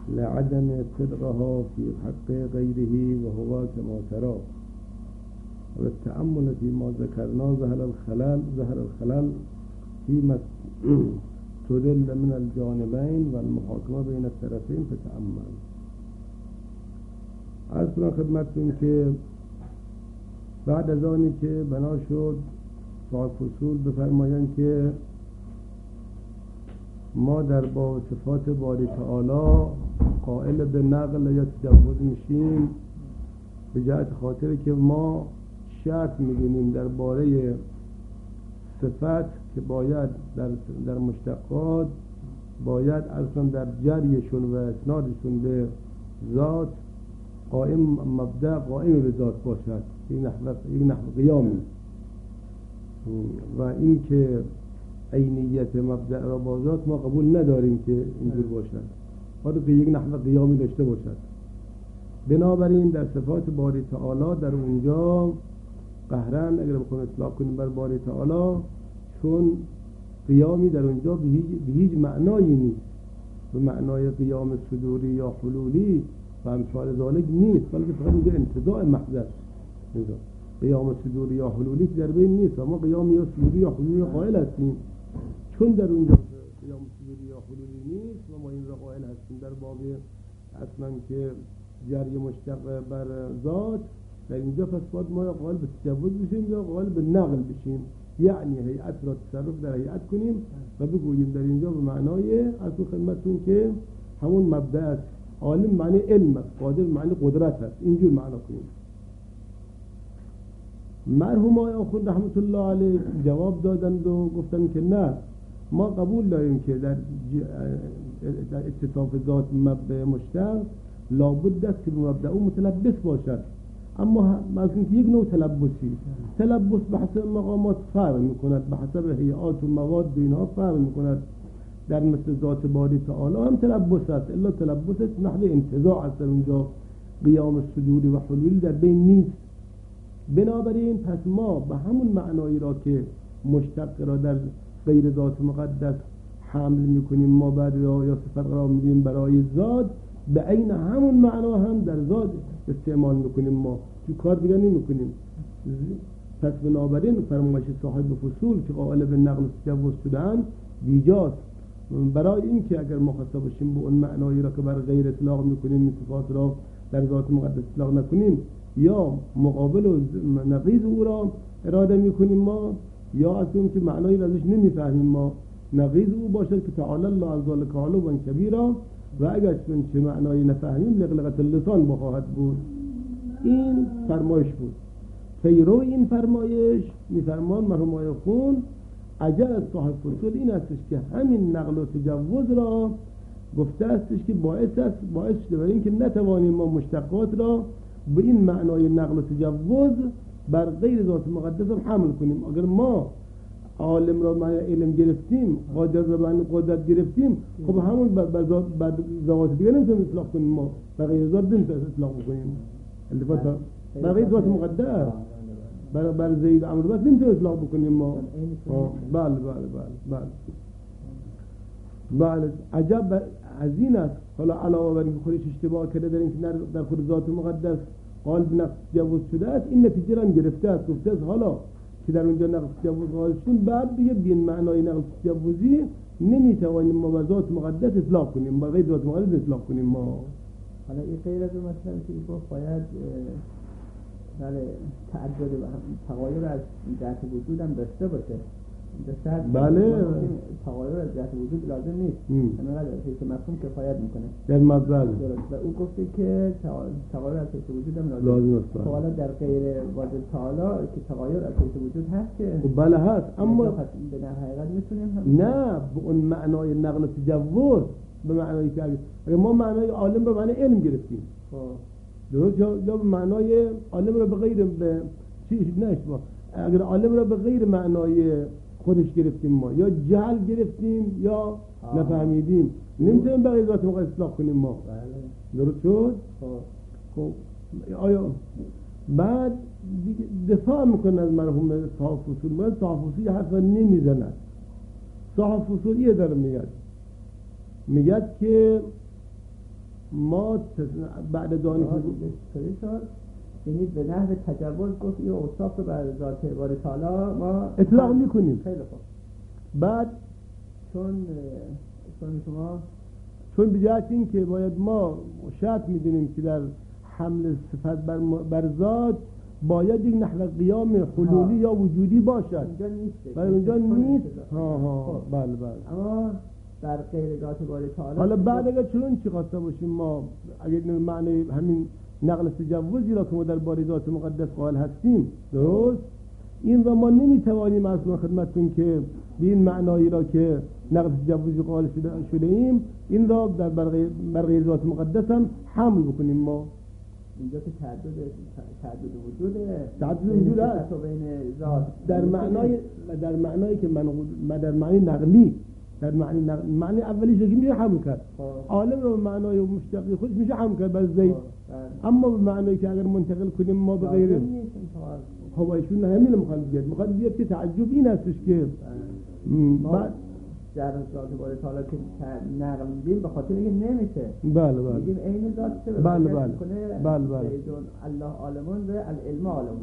لعدم صدقها في حق غيره وهو كما ترى. والتأمل فيما ذكرنا ظهر الخلل فيما تدل من الجانبين والمحاكمة بين الطرفين فتأمل. عرض کنم خدمتتون که بعد از آنی که بنا شد صاحب فصول بفرمایند که ما در باب صفات باری تعالی قائل به نقل یا تجوز میشیم به جهت خاطر که ما شرط میدونیم درباره صفت که باید در مشتقات باید اصلا در جریشون و اسنادشون به ذات مبدأ قائم به ذات باشد، یک نحو قیامی، و این که عینیت مبدأ را با ذات ما قبول نداریم که اینجور باشد، باید که یک نحو قیامی داشته باشد. بنابراین در صفات باری تعالی در اونجا قهرن اگر بخوایم اطلاق کنیم بر باری تعالی، چون قیامی در اونجا به هیچ معنایی نیست، به معنای قیام صدوری یا حلولی و امثال ذالک نیست، بلکه فقط اونجا انتزاع محض است. قیام صدوری یا حلولی که در بین نیست، ما قیام یا صدوری یا حلولی قائل هستیم. چون در اونجا قیام صدوری یا حلولی نیست و ما این را قائل هستیم در باب اصلا که جری مشتق بر ذات، در اینجا پس باید ما یا قائل به تجوز بشیم یا قائل به نقل بشیم، یعنی هیئت را تصرف در هیئت کنیم و بگوییم در اینجا به معنای اصل خدمتون که همون مبدأ است. عالم معنی علم است، قادر معنی قدرت است، اینجور معنا کنیم. مرحوم آقای آخوند رحمت الله علیه جواب دادند و گفتند که نه، ما قبول داریم که در اتصاف ذات مبدأ مشتق لابد است که به مبدأ او متلبس باشد، اما مثلا که یک نوع تلبس به حسب مقامات فرق میکند، به حسب هیئات و مواد و اینها فرق میکند. در مثل ذات باری تعالی هم تلبس است، الا تلبس است نحو انتزاع است، اونجا قیام صدوری و حلولی در بین نیست. بنابراین پس ما به همون معنایی را که مشتق را در غیر ذات مقدس حمل میکنیم ما بعد یا صفت را میدیم برای ذات، به عین همون معنا هم در ذات استعمال میکنیم، ما تو کار دیگه نمیکنیم. پس بنابراین فرمایش صاحب فصول که قائل به نقل و تجوز شدن بیجاست، برای این که اگر مخاطب باشیم به اون معنایی را که بر غیر اطلاق میکنیم، این صفات را در ذات مقدس اطلاق نکنیم، یا مقابل و نقیض او را اراده میکنیم ما، یا از اون که معنایی را ازش نمیفهمیم ما نقیض او باشد که تعالی الله عز ذلک علوا کبیرا، و اگر چه معنایی نفهمیم لغلغت اللسان بخواهد بود. این فرمایش بود. پیرو این فرمایش میفرمان مرحوم آقای خون عجل از صاحب فصول این استش که همین نقل و تجوز را گفته استش که باعث شده برای این که نتوانیم ما مشتقات را به این معنای نقل و تجوز بر غیر ذات مقدس هم حمل کنیم. اگر ما عالم را معنی علم گرفتیم، قادر را معنی قدرت گرفتیم، خب همون بر ذات دیگه نمیتونیم اطلاق کنیم، ما بر غیر ذات نمیتونیم اطلاق کنیم، بر غیر ذات مقدس بر زید امر بس نمیتونیم اطلاق بکنیم ما. بله عجب از این است. حالا علاوه بر اینکه خودش اشتباه کرده در اینکه در خود ذات مقدس قال به نقص تجوز شده است، این نتیجه را گرفته است، گفته است حالا که در اونجا نقص تجوز قائل شدیم، بعد دیگه بین معنای نقص تجوزی نمیتوانیم ما بر ذات مقدس اطلاق کنیم، بر غیر ذات مقدس اطلاق کنیم ما. حالا این غیر از مثلا که گفت باید تعدد و تغایر از جهت وجود هم داشته باشه. بله تغایر از جهت وجود لازم نیست، انقدر که مفهوم کفایت میکنه در مبدأ. و او گفته که تغایر از جهت وجود هم لازم نیست. حالا در غیر واجب تعالی که تغایر از جهت وجود هست که بله هست، اما به حقیقت میتونیم نه به اون معنای نقل و تجوز، به معنایی که اگر ما معنای عالم رو معنی علم گرفتیم درست، یا به معنای عالم رو به غیر به چیز نشما، اگر عالم رو به غیر معنای خودش گرفتیم ما، یا جهل گرفتیم یا نفهمیدیم، نمیتونیم به غیر ذات مقدس اطلاق کنیم ما. درست شد؟ خب آیا بعد دفاع میکنه از مرحوم صاحب فصول، ما صاحب فصول حرف نمیزند. صاحب فصول یه داره میگه که ما بعد دانش یعنی به نحو تجاوز گفت این اوصاف رو بر ذات باری تعالی ما اطلاق میکنیم. خیلی خوب. بعد چون به جهت این که باید ما شرط میدونیم که در حمل صفت بر ذات باید یک نحو قیام حلولی یا وجودی باشد. اینجا نیست. برای اونجا نیست. بله. اما در غیر ذات باری تعالی حالا بعد اگر چون چی خواسته باشیم ما اگر معنی همین نقل تجوزی را که ما در باری ذات مقدس قائل هستیم، درست، این را ما نمیتوانیم از خدمتتون که به این معنایی را که نقل تجوزی قائل شده ایم این را در بر غیر ذات مقدس هم حمل بکنیم. ما اینجا که تعدد وجود هست بین ذات در معنایی که در معنی نقلی، در معنی اولیش که میشه حمل کرد، عالم رو به معنای مشتقی خودش میشه حمل کرد بر زید، اما به معنایی که اگر منتقل کنیم ما به غیر خب ایشون همین میخواد بیاد که تعجب این هستش که بعد در ذات باری تعالی که نقل میدیم به خاطر اینکه نمیشه. بله میگیم عین ذات چه بله الله عالمون و العلم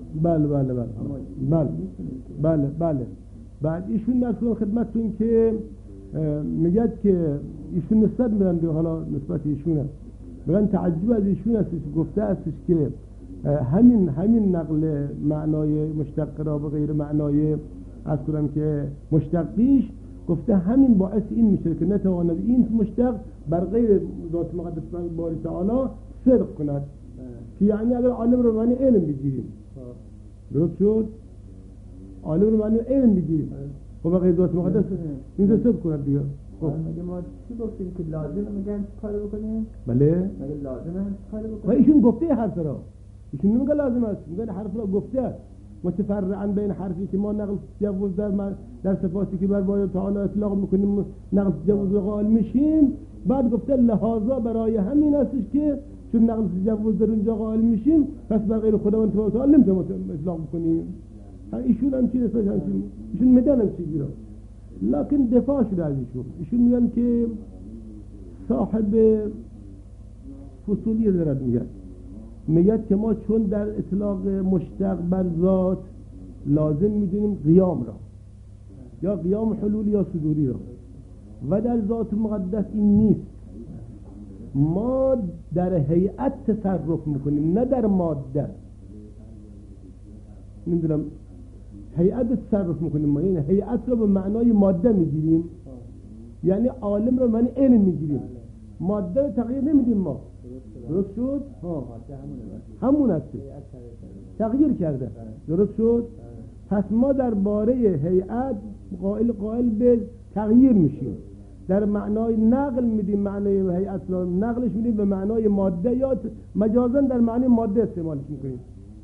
عالمون. بله. بعد ایشون مثلا خدمتتون که میگه که ایشون نسبت میدن به حالا نسبت ایشونه میگن تعجب از ایشون هستش گفته هستش که همین نقل معنای مشتق را به غیر معنای از کنم که مشتقیش گفته همین باعث این میشه که نتواند این مشتق بر غیر ذات مقدس باری تعالی صدق کند، که یعنی اگر عالم رو معنی علم بگیریم، درست شد، عالم رو معنی علم بگیریم خب بر غیر ذات مقدس این صدق کند دیگه. خب مگه ما چی گفتیم که لازمه میگن کار بکنیم؟ بله مگه لازمه کار بکنیم؟ و ایشون گفته حرف را، ایشون نمیگه لازم است، میگه حرف را گفته متفرعاً بین حرفی که ما نقل تجوز در صفاتی که بر باری تعالی اطلاق میکنیم نقل تجوز قائل میشیم، بعد گفته لحاظا برای همین هستش که چون نقل تجوز در اونجا قائل میشیم پس بر غیر خداوند تعالی نمیتونیم اطلاق بکنیم. ایشون هم چیزی هستش، ایشون میدن هم چیزی را، لکن دفاع شده از ایشون میگن که صاحب فصولی دارد میگه که ما چون در اطلاق مشتق بر ذات لازم میدونیم قیام را یا قیام حلولی یا صدوری را و در ذات مقدس این نیست. ما در هیئت تصرف میکنیم نه در ماده. نمیدونم هیئت تصرف میکنیم، ما یعنی هیئت را به معنای ماده میگیریم، یعنی عالم را معنی علم میگیریم، ماده رو تغییر نمیدیم. ما درست شد؟ همون هست، تغییر کرده. درست شد؟ پس ما در باره هیئت قائل به تغییر میشیم، در معنای نقل میدیم، معنای هیئت را نقلش میدیم به معنای ماده یا مجازاً در معنای ماده استعمالش میکنیم.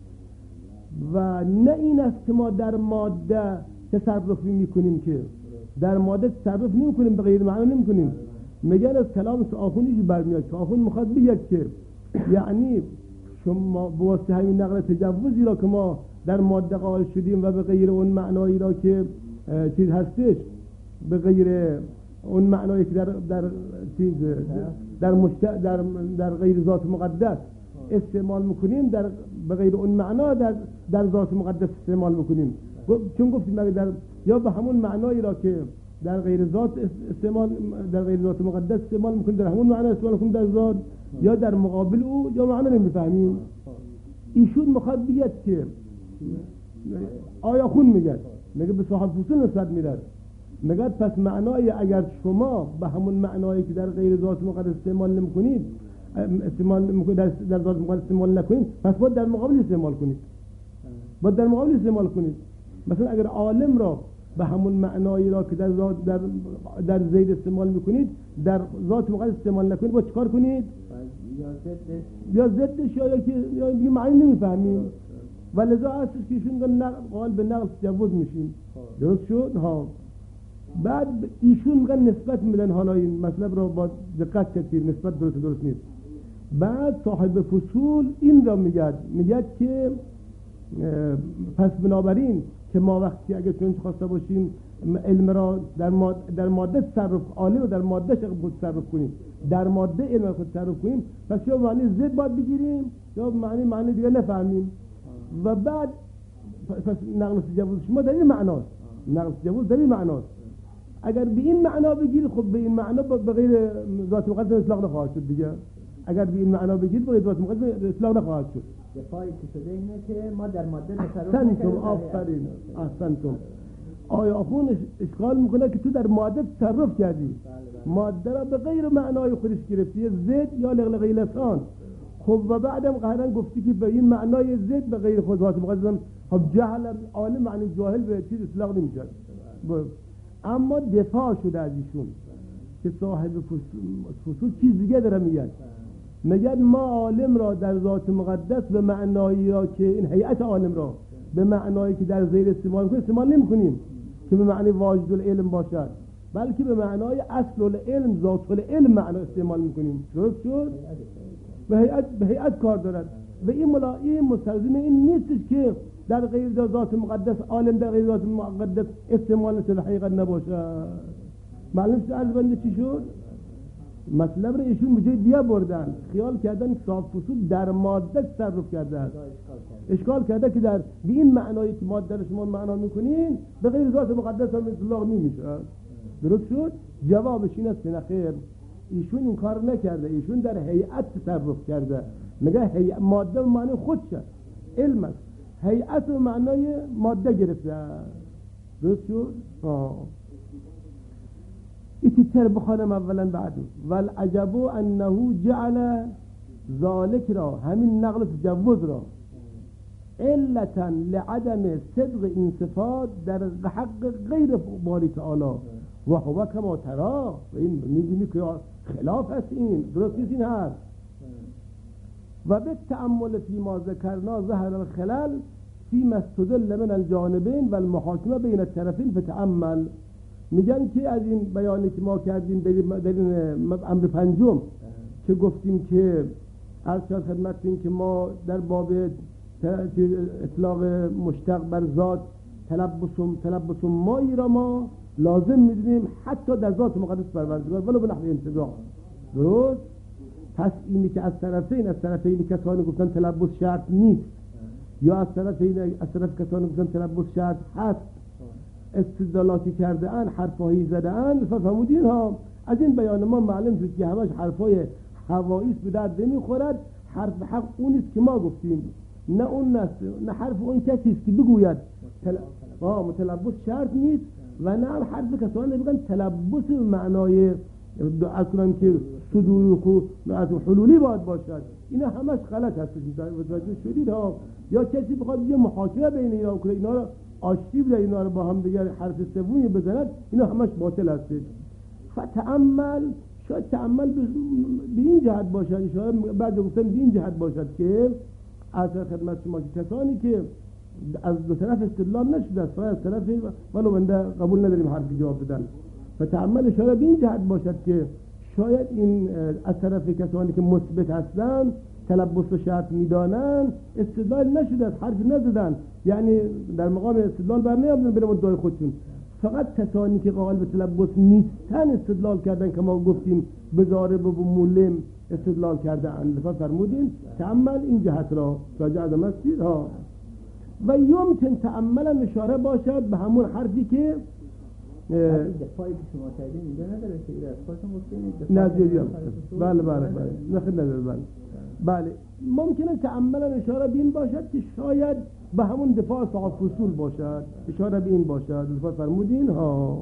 و نه این است که ما در ماده تصرف میکنیم، که در ماده تصرف نمیکنیم، به غیر معنی نمیکنیم. میگن از کلام آخونی جو برمیاد که آخون میخواد بگه که یعنی شما با واسطه همین نقل تجوزی را که ما در ماده قائل شدیم و به غیر اون معنایی را که چیز هستش، به غیر اون معنایی که در چیز در غیر ذات مقدس استعمال میکنیم، به غیر اون معنا در ذات مقدس استعمال میکنیم. چون گفتیم یا به همون معنایی را که در غیر ذات مقدس استعمال میکنیم در همون معنا استعمال میکنیم در ذات، یا در مقابل او یا معنا نمیفهمیم. ایشون میخواد بگه که آیا خون میگه به صاحب فصول نسبت میدن، میگه پس معنای اگر شما به همون معنایی که در غیر ذات مقدس استعمال نمیکنید در ذات مقدس استعمال نکنید، پس باید در مقابل استعمال کنید. مثلا اگر عالم را به همون معنایی را که در زید استعمال میکنید در ذات مقدس استعمال نکنید، باید چیکار کنید؟ یا ضدش یا دیگه معنی نمیفهمیم. ولذا هستش که ایشون قائل به نقل تجوز میشیم. درست شد؟ ها. بعد ایشون میگن نسبت میدن، حالا این مطلب را با دقت کردید، نسبت درست نیست. بعد صاحب فصول این را میگه که پس بنابراین که ما وقتی اگر چون خواسته باشیم علم را در ماده تصرف، عالم رو در ماده تصرف کنیم، در ماده علم خود تصرف کنیم، پس یا معنی ضد باید بگیریم یا معنی دیگه نفهمیم و بعد پس نقل تجوز شما در این معناست. نقل تجوز در این معناست. اگر به این معنا بگیرید خب به این معنا به غیر ذات مقدس اطلاق نخواهد شد دیگه. اگر به این معنا بگیرید به غیر ذات مقدس اطلاق نخواهد شد. دفاعی که شده اینه که ما در ماده تصرف احسنتم، آفرین، احسنتم. آیا آخون اشکال میکنه که تو در ماده تصرف کردی، ماده را به غیر معنای خودش گرفتی، زد یا لغلغه لسان. خب و بعدم قهرن گفتی که به این معنای زد به غیر خود ذات مقدس، خب جهل عالم معنی جاهل به چیز اطلاق نمیشه. اما دفاع شده از ایشون که صاحب فصول چیز دیگه داره میگن ما عالم را در ذات مقدس به معنایی را که این هیئت عالم را به معنایی که در زیر استعمال نمی کنیم که به معنی واجد العلم باشد، بلکه به معنای اصل العلم ذات العلم معنا استعمال میکنیم. درست شد؟ به هیئت کار دارد و این ملائم مستلزم این نیستش که در غیر ذات مقدس عالم در غیر ذات مقدس استعمال مثل حقیقت نباشد. معلوم شد از بنده چی شد؟ مطلب رو ایشون به جای دیگه بردن، خیال کردن صاحب فصول در ماده تصرف کردن، اشکال کرده که در به این معنایی که ماده رو شما معنا میکنین به غیر ذات مقدس هم اطلاق نمیشه. درست شد؟ جوابش این است که خیر، ایشون این کار نکرده، ایشون در هیئت تصرف کرده. میگه ماده معنی خودشه، علم است، هیئت و معنای ماده گرفته. درست شد؟ ایتیتر بخوانم اولا بعد. والعجب انه جعل ذالک را، همین نقل تجوز را، علتا لعدم صدق این صفات در حق غیر باری تعالی و هو کما ترا. و این میبینی که خلاف است، این درست نیست این هست. و به تأمل فی ما ذکرنا ظهر الخلل فی ما استدل من الجانبین و المحاکمه بین الطرفین فتأمل. میگن که از این بیانی که ما کردیم در این امر پنجم که گفتیم که عرض شد خدمتتون که ما در باب اطلاق مشتق بر ذات تلبس مایی را ما لازم میدونیم حتی در ذات مقدس پروردگار ولو به نحو انتزاع. درست؟ پس اینی که از طرفین کسانی گفتن تلبس شرط نیست یا از طرف کسانی گفتن تلبس شرط هست، استدلالاتی کرده ان، حرفایی زده ان، فهمودین ها. از این بیان ما معلوم شد که همش حرفای هواییست به درد نمیخورد. حرف حق اون است که ما گفتیم، نه اون است، نه حرف اون کسی است که بگوید متلبس شرط نیست و نه حرف کسانی بگن تلبس معنای اصلا که صدور از حلولی باید باشد. اینا همش غلط هست. متوجه شدید ها؟ یا کسی بخواد یه محاکمه بین اینا کنه، اینا رو آشتی بده، اینا رو با هم دیگر حرف سومی بزند، اینا همش باطل هست. فتأمل، شاید تأمل به این جهت باشد، شاید بعد گفتن به این جهت باشد که از خدمت شما کسانی که از دو طرف استدلال نشده است، از طرف ولو بنده قبول نداریم حرفی جواب بدن. فتأمل شاید به این جهت باشد که شاید این از طرف کسانی که مثبت هستند تلبس و شرط میدانن استدلال نشده است، حرف نزدن، یعنی در مقام استدلال برنیامدن به مدعای خودشون. فقط کسانی که قائل به تلبس نیستن استدلال کردن که ما گفتیم به ضارب و مولم استدلال کردن. لطفا فرمودین تأمل این جهت را راجع عدم هستید ها. و یمکن تأمل اشاره باشد به همون حرفی که دفاعی که شما کردین اینجا نداره که ایره خودتون گفتین نظریه. بله نخید نداره. بله ممکنه تأمل اشاره به این باشد که شاید به همون دفاع صاحب فصول باشد، اشاره به این باشد. لطفا فرمودین ها.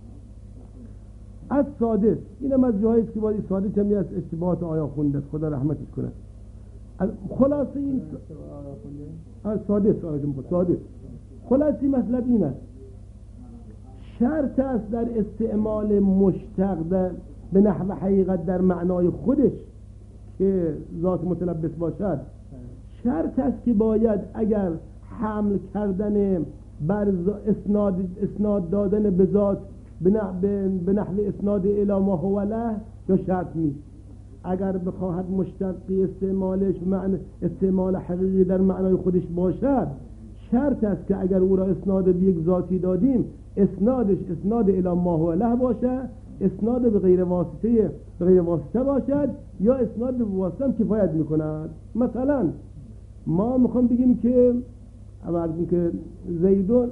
از سادس، اینم از جایی است که باید سادس همی از اشتباهات آیا خونده، خدا رحمتش کنه. خلاصه این سادس خلاصه مطلب این است، شرط است در استعمال مشتق به نحو حقیقت در معنای خودش که ذات متلبس باشد، شرط است که باید اگر حمل کردن بر اسناد دادن به ذات به نحو اسناد الی ما هو له یا شرط نیست. اگر بخواهد مشتقی استعمالش معنی استعمال حقیقی در معنای خودش باشد، شرط است که اگر او را اسناد به یک ذاتی دادیم اسنادش اسناد الی ما هو له باشه اسناد به غیر واسطه باشد یا اسناد به واسطه هم کفایت میکند. مثلا ما میخوام بگیم که زیدون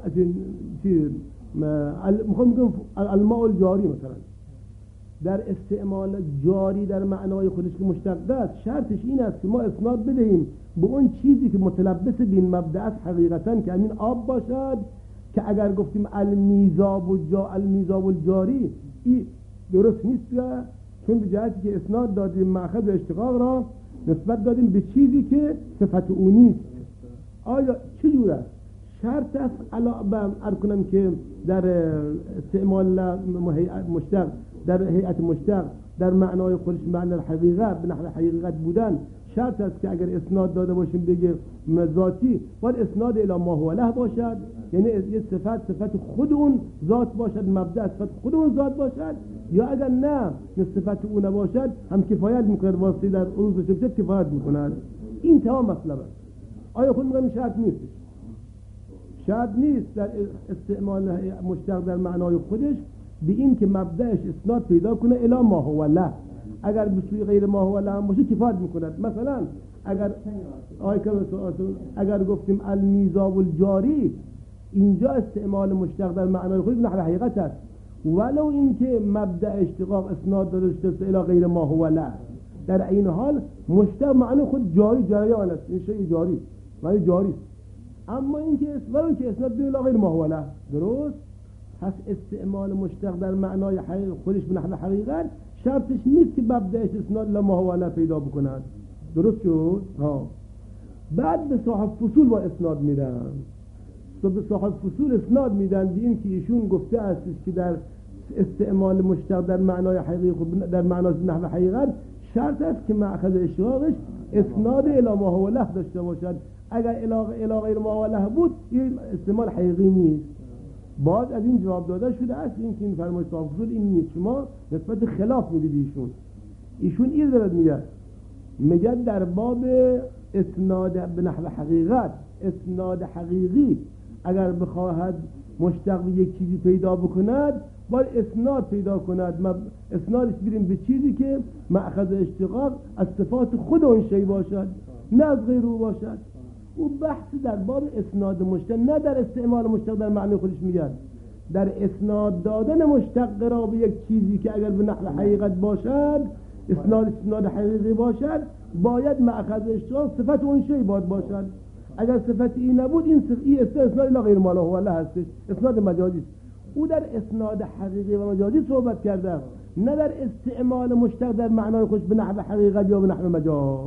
میخوام بگیم الماء الجاری مثلا در استعمال جاری در معنای خودش که مشتق است، شرطش این است که ما اسناد بدهیم به اون چیزی که متلبس به این مبدأ است حقیقتا، که همین آب باشد، که اگر گفتیم المیزاب الجاری این درست نیست، چون به جهتی که اسناد دادیم مأخذ اشتقاق را نسبت دادیم به چیزی که صفت او نیست. آیا چجور است؟ شرط است عرض کنم که در استعمال مشتق در هیئت مشتق در معنای خودش معنی حقیقت به نحو حقیقت بودن، شرط است که اگر اسناد داده باشیم بگه ذاتی باید اسناد الی ما هو له باشد، یعنی یه صفت خود اون ذات باشد، مبدأ صفت خود اون ذات باشد، یا اگر نه صفت اون نباشد هم کفایت میکنه، واسطه در عروض شبه کفایت میکنه. این تمام مطلب است. آیا خود میگم شرط نیست در استعمال مشتق در معنای خودش به این که مبدأش اسناد پیدا کنه الی ما هو له، اگر به سوی غیر ما هو له باشه کفایت میکنه. مثلا اگر گفتیم المیزاب الجاری، اینجا استعمال مشتق در معنای خودش به نحو حقیقت است، ولو اینکه مبدأ اشتقاق اسناد داشته است الی غیر ما هو له، در این حال مشتق معنی خود جریان است، این شیء جاری معنی جاری است، اما اینکه ولو که اسناد به الی غیر ما هو له درست. پس استعمال مشتق در معنای خودش به نحو حقیقت شرطش نیست که مبدأش اسناد الی ما هو له پیدا بکند. درست شد؟ بعد به صاحب فصول با اسناد میدن، تو به صاحب فصول اسناد میدن به این که ایشون گفته است که در استعمال مشتق در معنای حقیقی در معنای نحو حقیقت شرط است که مأخذ اشتقاقش اسناد الی ما هو له داشته باشد، اگر الی غیر ما هو له بود این استعمال حقیقی نیست. بعد از این جواب داده شده است اینکه این فرمایش صاحب فصول این نیست، شما نسبت خلاف میدید. ایشون این دارد میگه در باب اسناد به نحو حقیقت، اسناد حقیقی اگر بخواهد مشتق به یک چیزی پیدا بکند باید اسناد پیدا کند، اسنادش بیریم به چیزی که مأخذ اشتقاق از صفات خود اون شی باشد نه از غیر او باشد. او بحث در باب اسناد مشتق، نه در استعمال مشتق در معنی خودش میگن، در اسناد دادن مشتق را به یک چیزی که اگر به نحو حقیقت باشد اسناد حقیقی باشد باید مأخذ اشتقاق صفت اون شی باید باشد. اگر صفت این نبود این اسناد الی غیر ما هو له هستش، اسناد مجازی است. او در اسناد حقیقی و مجازی صحبت کرده، نه در استعمال مشتق در معنای خودش به نحو حقیقت یا به نحو مجاز.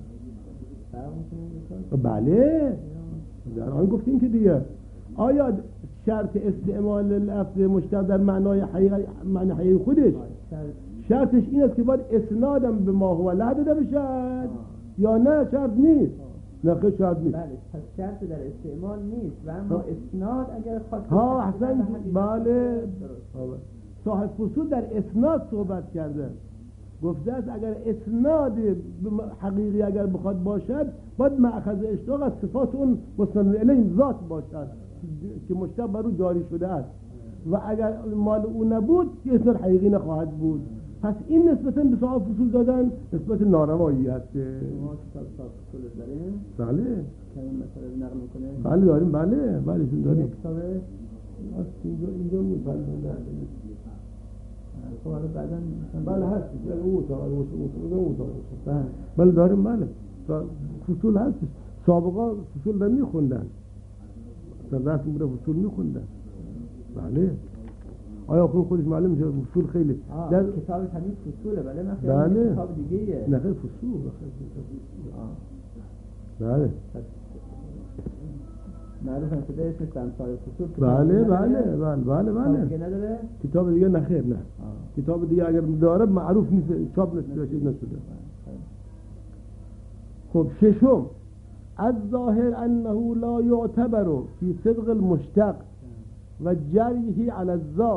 بله در آن گفتیم که دیگه آیا شرط استعمال لفظ مشتق در معنای حقیقی خودش شرطش این است که باید اسنادم به ما هو له داده بشد یا نه؟ شرط نیست. نه خیلی شرط نیست. بله پس شرط در استعمال نیست و اما اسناد اگر احسن. بله صاحب فصول در اسناد صحبت کرده، گفته است اگر اسناد حقیقی اگر بخواد باشد باید مأخذ اشتقاق از صفات اون مستند الیه ذات باشد که مشتق بر او جاری شده است، و اگر مال او نبود که اسناد حقیقی نخواهد بود. پس این نسبتا به صاحب فصول دادن نسبت ناروایی هست. ما کتاب صاحب فصول داریم؟ بله که این مسئله نقل میکنه؟ بله داریم. بله شون داریم. کتاب اینجا می‌فهمم. خب حالا بعداً بله هست. بله داریم. بله فصول هست. سابقا فصول رو میخوندن، در رسم بوده فصول میخوندن. بله آیا خودش معلوم میشه فصول خیلی در کتابش همین فصوله. بله کتاب دیگه نه خیلی فصول. بله معروف هم شده اسمش امثال فصول. بله دیگه نداره؟ کتاب دیگه نه خیر نه. کتاب دیگه اگر داره معروف نیست، چاپ نشده. خب ششم الظاهر انه لا يعتبر في صدق المشتق و جریه علی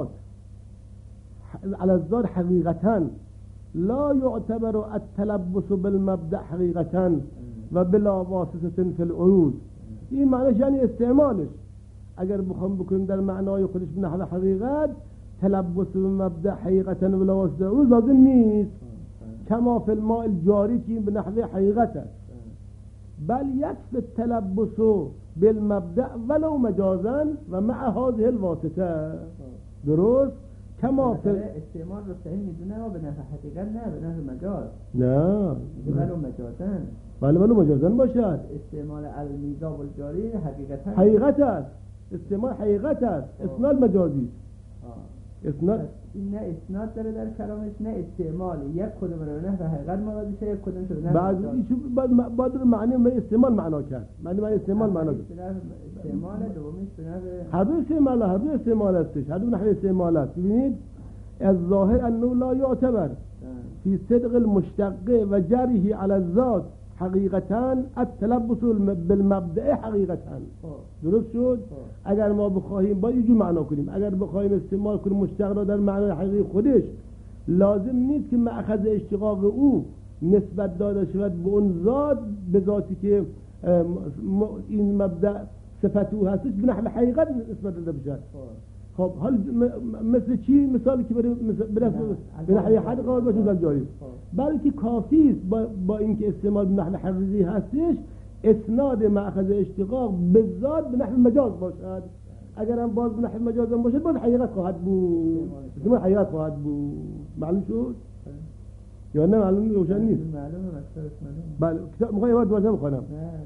الذات حقیقتا لا يعتبر التلبس بالمبدأ حقیقتا و بلا واسطه فی العروض. این معنیش یعنی استعمالش اگر بخوام بکنیم در معنای خودش به نحو حقیقت تلبس به مبدأ حقیقتا ولا واسطه او لازم نیست کما فی الماء الجاری که به نحوه حقیقت است بل یکفی التلبس بالمبدأ ولو مجازا و مع هذه الواسطه درست کما فی استعمال رو صحیح میدونه و به نحوه حقیقت نه به نحوه مجاز نه ولو مجازا بله ولو مجازا باشد استعمال المیزاب الجاری حقیقتا حقیقت است استعمال حقیقت است اسناد مجازی اسناد این نه اسناد داره در کلامش نه استعمال یک کدوم رو نه به حقیقت مراد شه یک کدوم رو نه بعد معنی به استعمال معنا کرد معنی استعمال معنا کرد استعمال دومیش به نحوه هر دو استعمال هستش هر دو نحوه استعمال است ببینید از ظاهر انه لا یعتبر فی صدق المشتق و جره على الذات حقیقتا التلبس بالمبدأ حقیقتا درست شد اگر ما بخواهیم با یه معنا کنیم اگر بخواهیم استعمال کنیم مشتق را در معنای حقیقی خودش لازم نیست که مأخذ اشتقاق او نسبت داده شود به اون ذات به ذاتی که این مبدأ صفت او هستش به نحو حقیقت نسبت داده بشد خب حال مثل چی مثالی که به نحو حقیقت قرار باشه در جایی بلکه کافی است با اینکه استعمال به نحو حقیقی هستش اسناد مأخذ اشتقاق به ذات به نحو مجاز باشد اگر هم باز به نحو مجاز هم باشد باز حقیقت خواهد بود استعمال حقیقت خواهد بود معلوم شد یا نه معلوم روشن نیست بله کتاب میخوام یه بار بخونم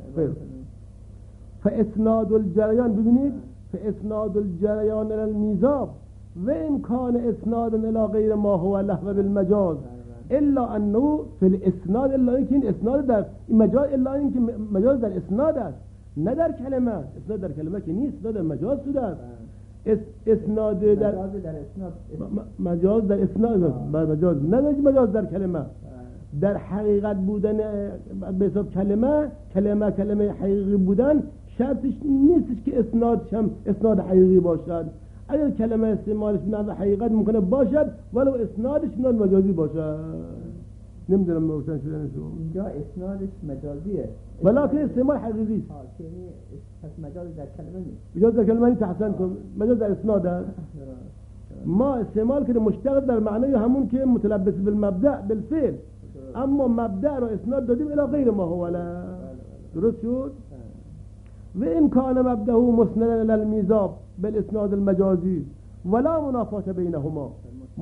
فاسناد الجریان ببینید فاسناد الجریان الى الميزاب وان كان اسنادا الى غير ما هو لهو بالمجاز الا انه في الاسناد الا اینکه این اسناد در این مجاز الا اینکه مجاز در اسناد است نه در کلمه اسناد در کلمه که نیست اسناد در مجاز شده است اسناد در مجاز در اسناد مجاز نه مجاز در کلمه در حقیقت بودن به حساب کلمه حقیقی بودن شرطش نیستش که اسناد حقیقی باشد اگر کلمه استعمالش به حقیقت ممکنه باشد ولو اسنادش اسناد مجازی باشد نمیدونم روشن شدن شو اینجا اسنادش مجازیه ولکن استعمال حقیقی است یعنی پس مجاز در کلمه نیست مجاز در کلمه نیست احسن کن مجاز در اسناد است ما استعمال کنیم مشتق در معنای همون که متلبس بالمبدأ بالفعل اما مبدأ را اسناد دادیم الی غیر ما هو لا درست شد و این کان مبدأه مسندا الی المیزاب بالاسناد المجازی ولا منافات بینهما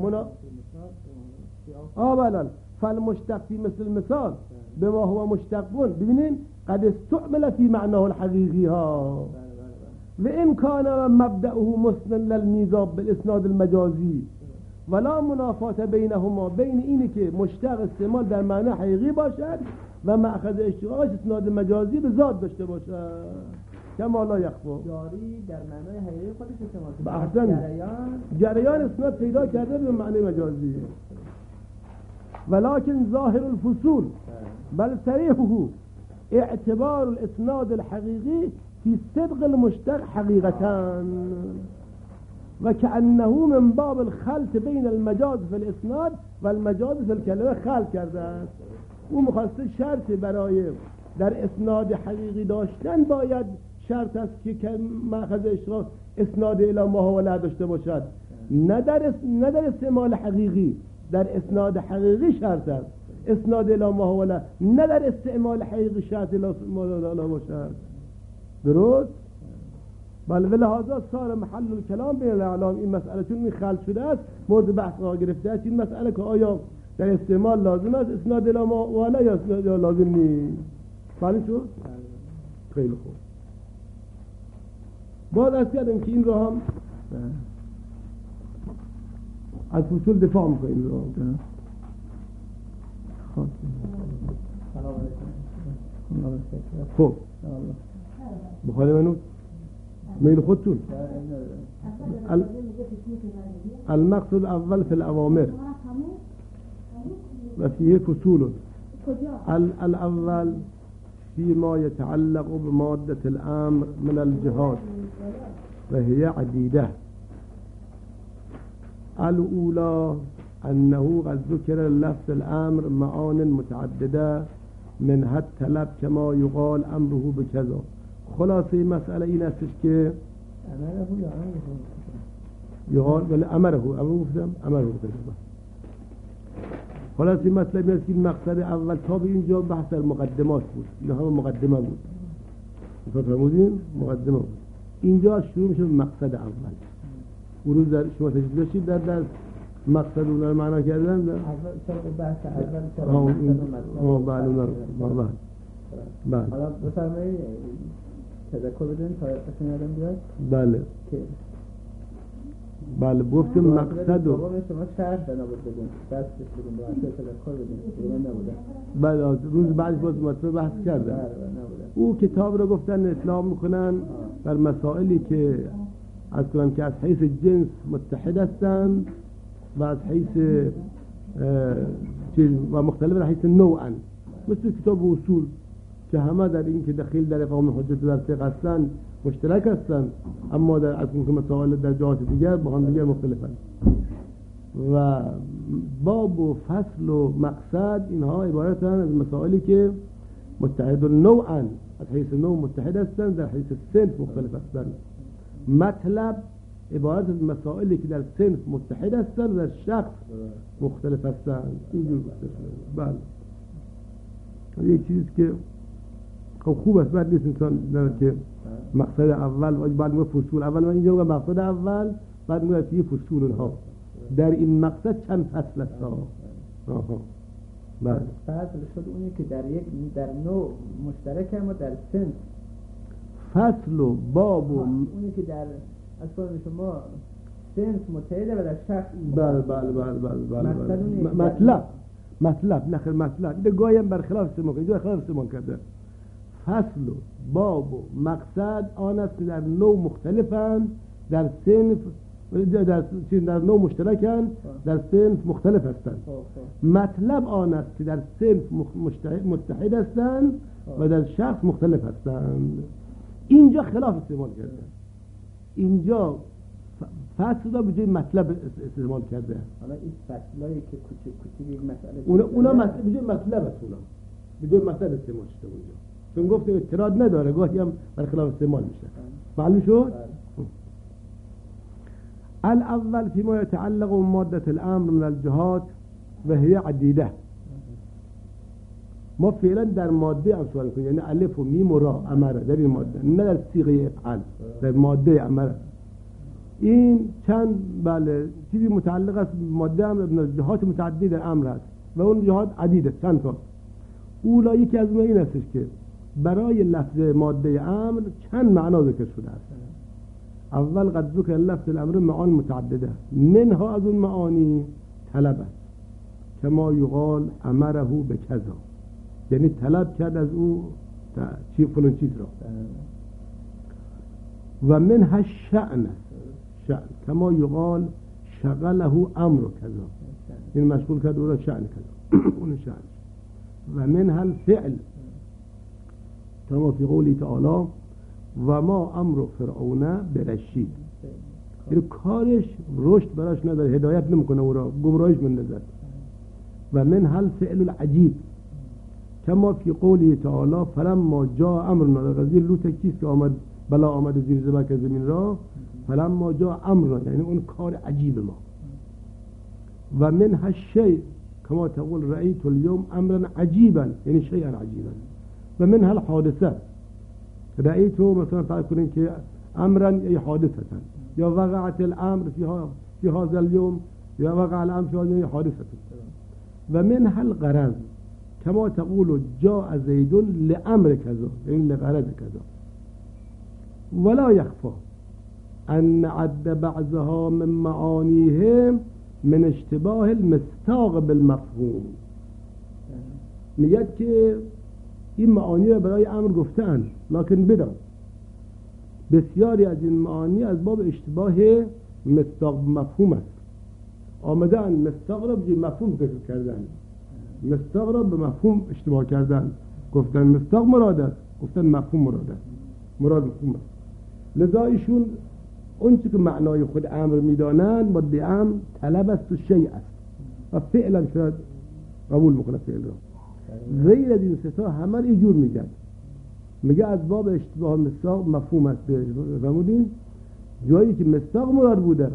بله فالمشتق في مثل المثال بما هو مشتق ببینین قد استعمل في معناه الحقيقي ها و این کان مبدأه مسندا الی المیزاب بالاسناد المجازی ولا منافات بینهما بین اینی که مشتق استعمال در معنی حقیقی باشد و مأخذ اشتقاقش اسناد مجازی به ذات داشته باشد کما لا یخفا جاری در معنای حقیقی خودش استعمال به احسن جریان اسناد پیدا کرده به معنی مجازی ولكن ظاهر الفصول بل صريحه اعتبار الاسناد الحقيقي في صدق المشتق حقيقة وكأنه من باب الخلط بين المجاز في الاسناد والمجاز في الكلمه خلط کرده است او مخواسته شرط برای در اسناد حقیقی داشتن باید شرط است که مأخذ اشتقاق اسناد الی ما هو لا داشته باشد نه در استعمال حقیقی در اسناد حقیقی شرط است اسناد الی ما هو لا نه در استعمال حقیقی شرط الی ما هو لا باشد درست بله ولهذا صار محل الكلام بین الاعلام این مسئله چون این خلط شده است مورد بحث قرار گرفته است این مسئله که آیا در استعمال لازم است اسناد الی ما هو لا یا لازم نیست معلوم شد خیلی خوب باز از کردم که این رو هم از فصول دفاع میکنیم رو خب بخواهی منو میل خودتون المقصد اول في الأوامر وفيه فصول الأول فيما يتعلق بمادة الأمر من الجهات وهي عديدة الأولى أنه قد ذكر لفظ الأمر معان متعددة منها الطلب كما يقال أمره بكذا خلاصه مسئله این استش که یقال ولی امره گفتم امره گفتم. خلاص این مطلب است که مقصد اول تا به اینجا بحث در مقدمات بود. این همه مقدمه بود. فرمودین مقدمه بود. اینجا شروع میشه مقصد اول. اون در شما تجربه داشتید در مقصد اون رو معنا کردن در اول چرا بحث اول چرا مقصد بله. حالا بفرمایید تذکر بدین تا قسم یادم بیاد. بله که بله گفتم مقصد و شما شرط بنا بدین دستش بدین با اصلا تذکر بدین نبوده. بله روز بعد باز مطلب بحث کردن. او کتاب رو گفتن اطلاع میکنن بر مسائلی که از کنن که از حیث جنس متحد هستند و از حیث و مختلف از حیث نوعا، مثل کتاب اصول که همه در این که دخیل در اقامه حجت در فقه هستند مشترک هستند، اما در از اون مسائل در جهات دیگر با هم دیگر مختلفند. و باب و فصل و مقصد اینها عبارتند از مسائلی که متحد نوعا، از حیث نوع متحد هستند، در حیث صنف مختلف هستند. مطلب عبارت از مسائلی که در صنف متحد هستند و در شخص مختلف هستند. اینجور بله یک چیزی که خوب است، بعد نیست انسان که مقصد اول و بعد میگه فصول اول، من اینجا میگم مقصد اول بعد میگه چی فصول اونها. در این مقصد چند فصل است ها. بله فصل شد اونی که در نوع مشترک اما در صنف. فصل و باب و اونی که در از فرم شما صنف متحده و در شخص. بله بله بله بله مطلب نخیر مطلب ده گاهی هم برخلاف استعمال کرده، اینجا خلاف استعمال کرده. فصل و باب و مقصد آن است که در نوع مختلفند، در صنف در نوع مشترکند، در صنف مختلف هستند. مطلب آن است که در صنف متحد هستند و در شخص مختلف هستند. اینجا خلاف استعمال کرده. اینجا فصل را به جای مطلب استعمال کرده. حالا این فصلایی که کوچیک یک مسئله اونا مطلب به جای مطلب است، اونا به جای مطلب استعمال شده اونجا. چون گفتم اعتراض نداره، گاهی هم برخلاف استعمال میشه. معلوم شد؟ الاول فيما يتعلق بمادة الامر من الجهات و هي عدیده. ما فعلا در ماده هم سوال کنیم، یعنی الف و میم و را امره در این ماده، نه در صیغه افعال، در ماده امره. این چند بله چیزی متعلق است ماده امر من الجهات متعدد امر است و اون جهات عدیده، چند تا. اولا یکی از اونها این استش که برای لفظ ماده امر چند معنا ذکر شده است. اول قد ذکر لفظ الامر معان متعدده، منها از اون معانی طلب است، کما یقال امره بکذا، یعنی طلب کرد از او چی فلان چیز را. و منها شأن است، شأن کما یقال شغله امر کذا، این مشغول کرد او را شأن کذا اون شأن. و منها الفعل کما فی قوله تعالی و ما امر فرعون برشید، یعنی کارش رشد براش نداره، هدایت نمیکنه او را، گمراهش مندازد. و منها الفعل العجیب کما فی قوله تعالی فلما جاء امرنا، قضیه لوط کیست که آمد بلا آمد زیر زبک زمین را، فلما جاء امرنا یعنی اون کار عجیب ما. و منها الشیء کما تقول رأیت اليوم امرا عجیبا یعنی شیئا عجیبا. و منها الحادثه رأیتو مثلا فرض کنین که امرا ای حادثه یا وقعت الامر فی هذا اليوم یا وقع الامر فی هذا حادثه. و منها الغرض کما تقول جاء زید لامر کذا یعنی لغرض کذا. ولا يخفى ان عد بعضها من معانیهم من اشتباه المصداق بالمفهوم. میگه که این معانی را برای امر گفتن، لکن بدان بسیاری از این معانی از باب اشتباه مصداق مفهوم است. آمدن مصداق را به مفهوم ذکر کردن، مصداق را به مفهوم اشتباه کردن، گفتن مصداق مراد است، گفتن مفهوم مراد است، مراد مفهوم است. لذا ایشون اون چی که معنای خود امر میدانند ماده امر طلب است و شیء است و فعلا شاید قبول بکنه فعل را. غیر از این ستا همه اینجور میگن، میگه از باب اشتباه مصداق مفهوم است. فرمودین جایی که مصداق مراد بوده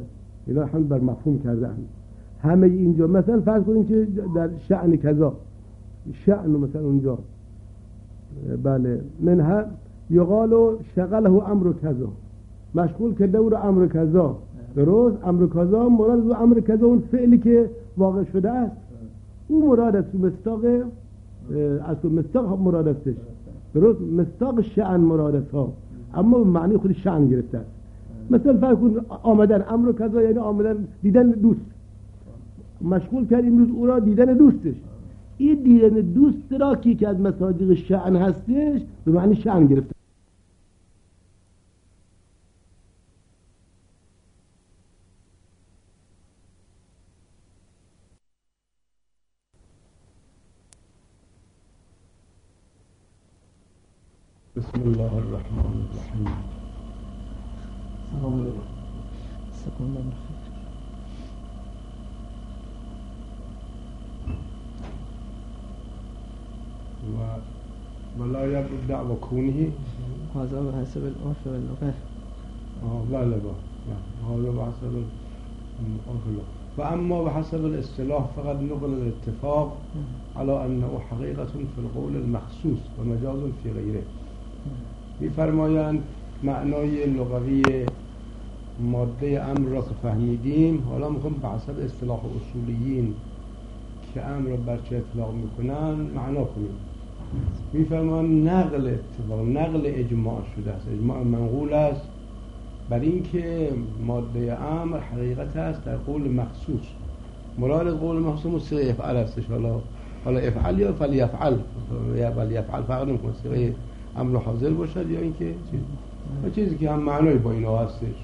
اینا هم بر مفهوم کردن. همه اینجا مثلا فرض کنید که در شأن کذا، شأن مثلا اونجا بله منها یقال شغله امر کذا، مشغول کرده او رو امر کذا. درست، امر کذا مراد از امر کذا اون فعلی که واقع شده است، اون مراد است، مستاق اصل مستاق مراد استش. درست، مستاق شأن مراد است ها، اما معنی خود شأن گرفته است. مثلا فرض کن آمدن امر کذا یعنی آمدن دیدن دوست، مشغول کرد این روز او را دیدن دوستش. این دیدن دوست را که از مصادیق شأن هستش به معنی شأن گرفته. بسم الله الرحمن الرحیم. سلام علیکم. سلام علیکم. ولا يبدأ وكونه هذا بحسب العرف واللغة. بله هذا بحسب العرف واللغة. وأما بحسب الاصطلاح فقد نقل الاتفاق على أنه حقيقة في القول المخصوص ومجاز في غيره. می‌فرمایند معنای لغوی ماده امر را که فهمیدیم، حالا می‌خوام به حسب اصطلاح اصولیین که امر را بر چه اطلاق می‌کنن معنا کنیم. می‌فرمایند نقل اتفاق، نقل اجماع شده است، اجماع منقول است بر اینکه ماده امر حقیقت است در قول مخصوص. مراد قول مخصوص صيغه افعل است. حالا افعل یا فلیفعل یا فلیفعل فرق نمی‌کنه، صيغه امر حاضر باشد یا اینکه چیزی که هم معنای با اینا هستش.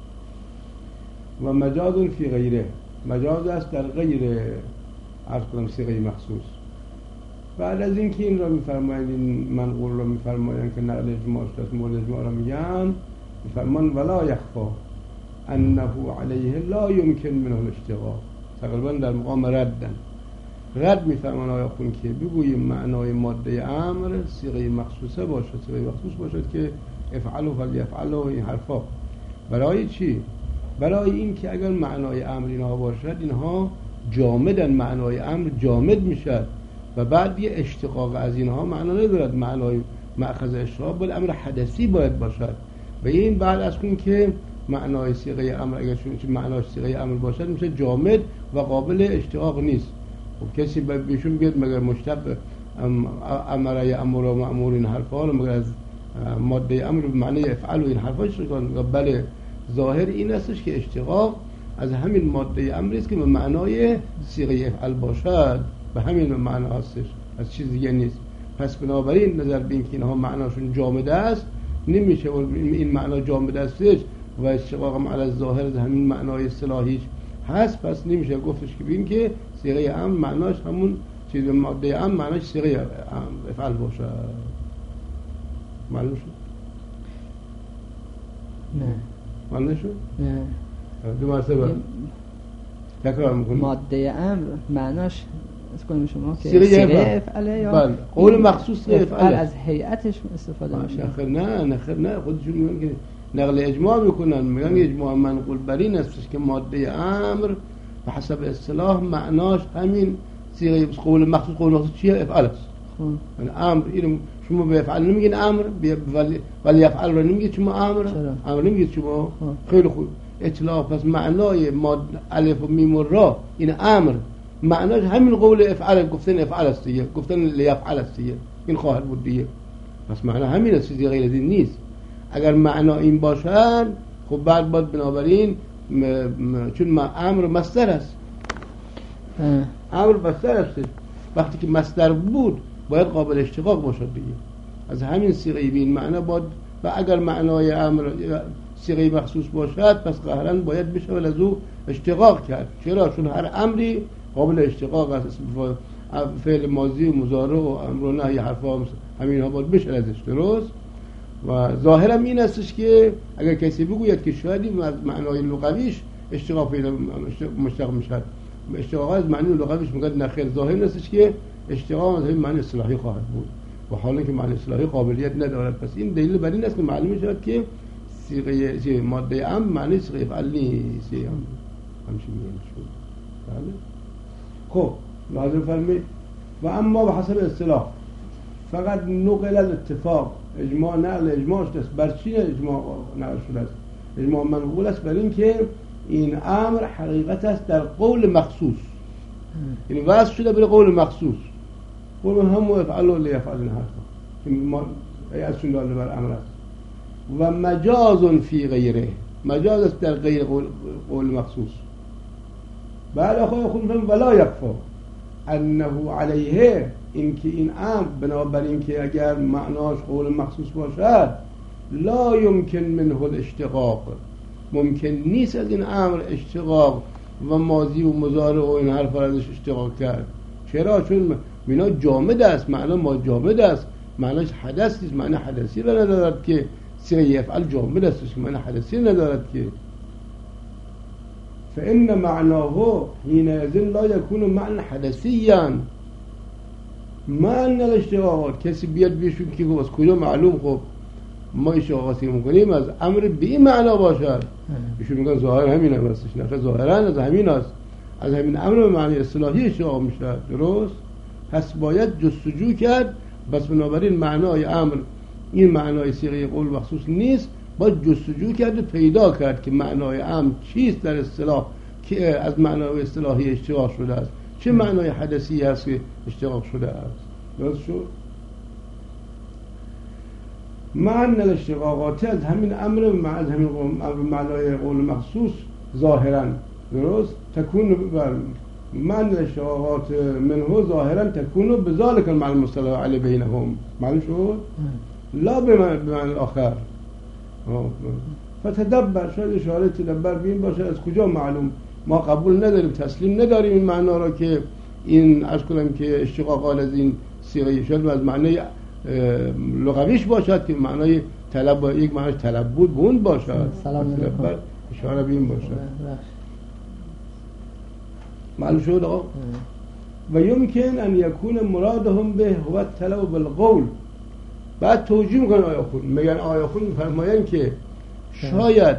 و مجاز فی غیره، مجاز است در غیر عرض کنم صيغه مخصوص. بعد از اینکه این را می‌فرمایند، این منقول را می‌فرمایند که نقل اجماع است، مورد اجماع را میگن، می‌فرمایند ولا یخفا انه علیه لا یمکن منه الاشتغال. تقریبا در مقام رد می‌فرمان آیا خون که بگوییم معنای ماده امر صيغه مخصوصه باشد، صيغه مخصوص باشد که افعل و فلیفعل و این حرفا. برای چی؟ برای این که اگر معنای امر اینها باشد، اینها جامدن، معنای امر جامد میشد و بعد یه اشتقاق از اینها معنا ندارد. معنای مأخذ اشتقاق بل امر حدثی باید باشد و این بعد از اون که معنای صيغه امر اگر چون معناش صيغه امر باشد میشه جامد و قابل اشتقاق نیست. خب کسی بهشون بیاد مگر مشتق امر یا امر و مأمور این حرفا رو مگر از ماده امر به معنی افعل و این حرفاش رو کنه؟ بله، ظاهر این استش که اشتقاق از همین ماده امر است که به معنای صيغه افعل باشد، به همین معنا هستش، از چیز دیگه نیست. پس بنابراین نظر به اینکه اینها معناشون جامده است نمیشه این معنا جامده استش و اشتقاق هم علی ظاهر از همین معنای اصطلاحیش هست، پس نمیشه گفتش که ببین که صيغه امر معناش همون چیز ماده امر معناش صيغه افعل باشه. معلوم شد؟ نه معلوم شد؟ نه. دو مرتبه تکرار میکنیم. ماده امر معناش از کنیم شما که صيغه افعله یا بله، قول مخصوص افعل از هیئتش استفاده میشه. نه خودشون میگن که نقل اجماع میکنن، میگن اجماع منقول بر این است که ماده امر به حسب اصطلاح معناش همین صيغه قول مخصوص. قول مخصوص چیه؟ افعل است. یعنی امر اینو شما به افعل نمیگین امر، ولی افعل رو نمیگید شما امر نمیگید شما. خیلی خوب، اطلاق. پس معنای الف و میم و را این امر معناش همین قول افعل، گفتن افعل است دیگه، گفتن لیفعل است دیگه، این خواهد بود دیگه. پس معنا همین است، چیزی غیر از این نیست. اگر معنا این باشد خب بعد باید بنابراین چون امر مصدر است، امر مصدر است، وقتی که مصدر بود باید قابل اشتقاق باشد دیگه. از همین صيغه به این معنا باید، و اگر معنای امر صيغه مخصوص باشد پس قهرا باید بشه از او اشتقاق کرد. چرا؟ چون هر امری قابل اشتقاق است. فعل ماضی و مضارع و امر و نهی حرفا همین ها باید بشه ازش. درست؟ و ظاهرم این استش که اگر کسی بگوید که شاید این از معنای لغویش اشتقاق پیدا مشتق میشد، اشتقاق از معنی لغویش میگه نخیر، ظاهر استش که اشتقاق از همین معنی اصطلاحی خواهد بود و حالا که معنی اصطلاحی قابلیت ندارد. پس این دلیل بر این است که معلوم شد که صيغه ماده امر معنی صيغه افعل نیست. همچین میگن شد. بله خب لازم فرمید و اما به حسب اصطلاح فقط نقل الاتفاق اجماع نقل اجماع شده است. بر چی اجماع نقل شده است؟ اجماع منقول است بر این که این امر حقیقت است در قول مخصوص، یعنی وصف شده به قول مخصوص. قول هم افعلوا لیفعلن حرفا که ما از چون داده بر امر است و مجاز فی غیره، مجاز است در غیر قول مخصوص. بعد خود ولا یکفا انه علیه، این که این امر بنابر این که اگر معناش قول مخصوص باشد لا یمکن منه الاشتقاق، ممکن نیست از این امر اشتقاق و ماضی و مضارع و این حرف ازش اشتقاق کرد. چرا؟ چون مینا جامد است، معنا ما جامد است، معناش حدث نیست، معنی حدثی را ندارد که صیغه یفعل جامد است، معنی حدثی ندارد که. فإن معناه حينئذ لا يكون معنى حدثيا معنى الاشتقاقات. کسی بیاد بیشون که از کجا معلوم خب ما اشتقاقاتی میکنیم از امر به این معنا باشد؟ ایشون میگن ظاهر همین هم هستش، نه ظاهرا از همین است، از همین امر به معنی اصطلاحی اشتقاق میشه. درست؟ پس باید جستجو کرد. بس بنابراین معنای امر این معنای صیغه قول مخصوص نیست، باید جستجو کرد و پیدا کرد که معنای امر چیست در اصطلاح که از معنای اصطلاحی اشتقاق شده است، چه معنای حدثی هست که اشتقاق شده است. درست شد؟ معنی الاشتقاقات از همین امر از همین معنای قول مخصوص ظاهرا، درست؟ تکون بر معنی الاشتقاقات منه ظاهرا تکون بذالک المعنى المصطلح علی بینهم. معلوم شد؟ لا بمعنی آخر. فتدبر، شاید اشاره تدبر بین باشه از کجا معلوم. ما قبول نداریم، تسلیم نداریم این معنا را که این عرض کنم که اشتقاقات از این صیغه شد از معنی لغویش باشد که معنای طلب یک معنی طلب بود بوند باشد. تدبر اشاره بین باشد. معلوم شد آقا؟ و یمکن ان یکون مرادهم به هو الطلب بالقول. بعد توجیه میکنن آیاخون، میگن آیاخون میفرماین که شاید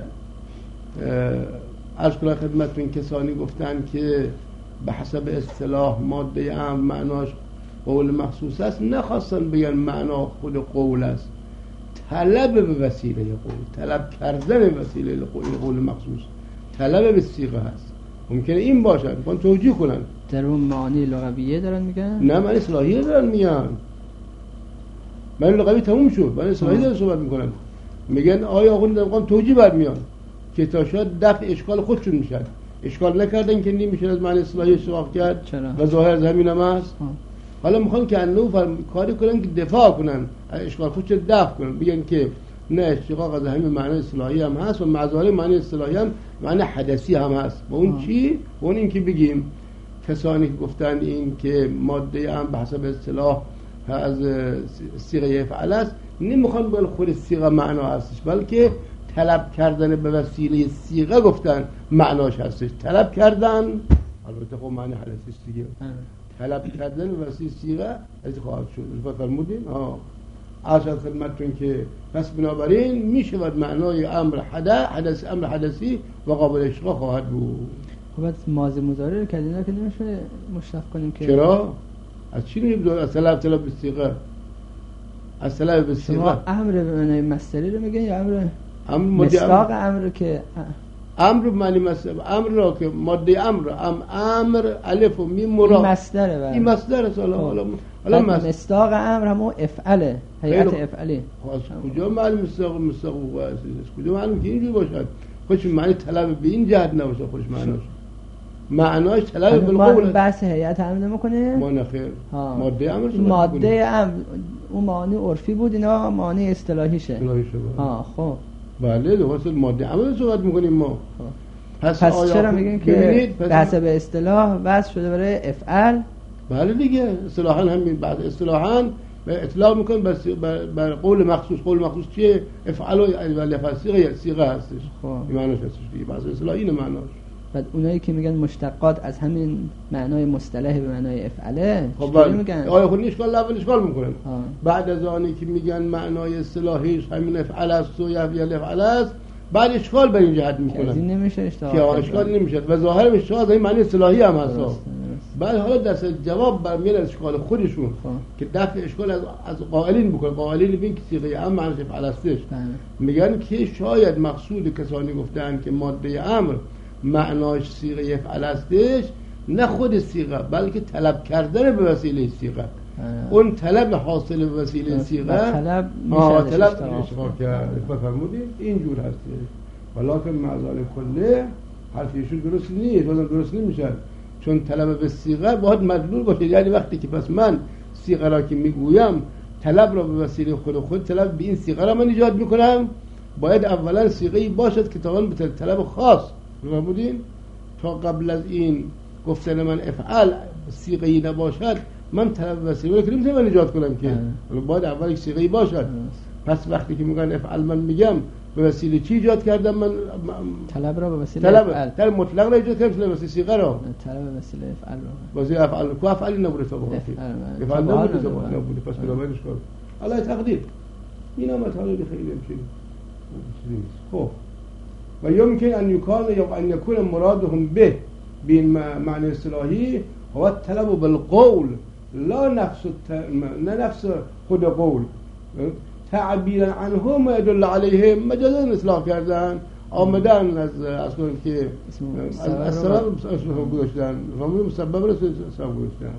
از کلا خدمتون کسانی گفتن که به حسب اصطلاح ماده امر معناش قول مخصوص است، نخواستن بگن معنا خود قول است، طلب به وسیله قول، طلب کردن به وسیله قول مخصوص، طلب به صیغه هست. ممکنه این باشد، میخوان توجیه کنن. در اون معانی لغویه دارن میگن؟ نه، معنی اصطلاحیه دارن میگن. معنی لغوی تموم شد، معنی اصطلاحی دارن صحبت میکنن. میگن آیا آقا نمیخوام توجیه برمیان که تا شاید دفع اشکال خودشون میشد. اشکال نکردن که نمیشه از معنی اصطلاحی استفاده کرد. چرا؟ و ظاهر زمین هم هست. حالا میخوان که انو کاری کنن که دفاع کنن، اشکال خودشون دفع کنن، بگن که نه اشتقاق از همین معنی اصطلاحی هم هست و معذاره معنی اصطلاحی هم معنی حدثی هم هست. و اون چی؟ اون این که بگیم کسانی که گفتن این که ماده هم به حسب اصطلاح از صیغه یفعل است، نمیخوان بگن خود صیغه معنا هستش، بلکه طلب کردن به وسیله صیغه گفتن معناش هستش. طلب کردن البته خب معنی حدثی دیگه، طلب کردن به وسیله صیغه از خواهد شد. فرمودیم عرض خدمتتون که پس بنابراین میشود معنای امر حدث امر حدثی و قابل اشتقاق خواهد بود. خب از ماضی مضارع رو کردینا که نمیشه مشتق کنیم که چرا؟ از چی نمیشه؟ از طلب به صیغه، از طلب به صیغه. شما امر به معنی مصدری رو میگن یا امر مصداق امر که امر معنی مصدر، امر را که ماده امر الف و میم مراد این مصدره. این مصدر است. حالا مصداق امر همون افعله، هیئت افعلی. از کجا معلوم مصداق است؟ کجا معلوم که اینجوری باشد؟ خودش معنی طلب به این جهت نباشه، خودش معناش طلب بالقول. ما بحث هیئت امر نمی‌کنه؟ ما نخیر. ماده امر ماده امر اون معانی عرفی بود، اینا معانی اصطلاحیشه. خب بله درست، ماده امر صحبت می‌کنیم ما. پس چرا میگن که به حسب اصطلاح وضع شده برای افعل؟ بله دیگه، اصطلاحاً همین بعد اصطلاحاً به اطلاق میکنن بر قول مخصوص. قول مخصوص چیه؟ افعل و لفظ صیغه هستش. این معناش هستش دیگه، بعض اصطلاح این معناش. بعد اونایی که میگن مشتقات از همین معنای مصطلح به معنای افعله چطوری میگن؟ آیا خود اشکال میکنن. بعد از آنی که میگن معنای اصطلاحیش همین افعل است و یفعل است، بعد اشکال به این جهت میکنن از این نمیشه اشکال نمیشه و ظاهر اشکال این معنی اصطلاحی هم هست. بعد حالا دست جواب برمیاد از اشکال خودشون که دفع اشکال از قائلین بکنه. قائلین ببین که صیغه امر معنیش افعل هستش، میگن که شاید مقصود کسانی گفتن که ماده امر معناش صیغه افعل هستش، نه خود صیغه بلکه طلب کردن به وسیله صیغه. اون طلب حاصل به وسیله صیغه طلب اشتغال کرد. فرمودید اینجور هستش. ولکن معذال کله حرفیشون درست نیست، بازم درست نمیشه، چون طلب به صیغه باید مدلول باشه. یعنی وقتی که پس من صیغه را که میگویم طلب را به وسیله خود طلب به این صیغه را من ایجاد میکنم، باید اولا صیغه‌ای باشد که تا به طلب خاص فرمودین. تا قبل از این گفتن من افعل صیغه‌ای نباشد من طلب وسیله رو نمیتونم ایجاد کنم که باید اول یک صیغه‌ای باشد. پس وقتی که میگن افعل من میگم به وسیله چی ایجاد کردم؟ من طلب را به وسیله افعل، طلب مطلق را ایجاد کردم، به وسیله صیغه را طلب به وسیله افعل را وسیله افعل کو افعل نبوده تا بخاطر افعل نبوده پس بنابراین اشکال الله تقدیر اینا مطالب خیلی میشه. خب و یمکن ان یکان یا ان یکون مرادهم به بین معنی اصطلاحی هو الطلب بالقول لا نفس خود قول تعبیرا عنه ما يدل عليه مجازا اصلاح کردن آمدن از کنیم که از سبب گذاشتن فهمون مسبب را سبب گذاشتن.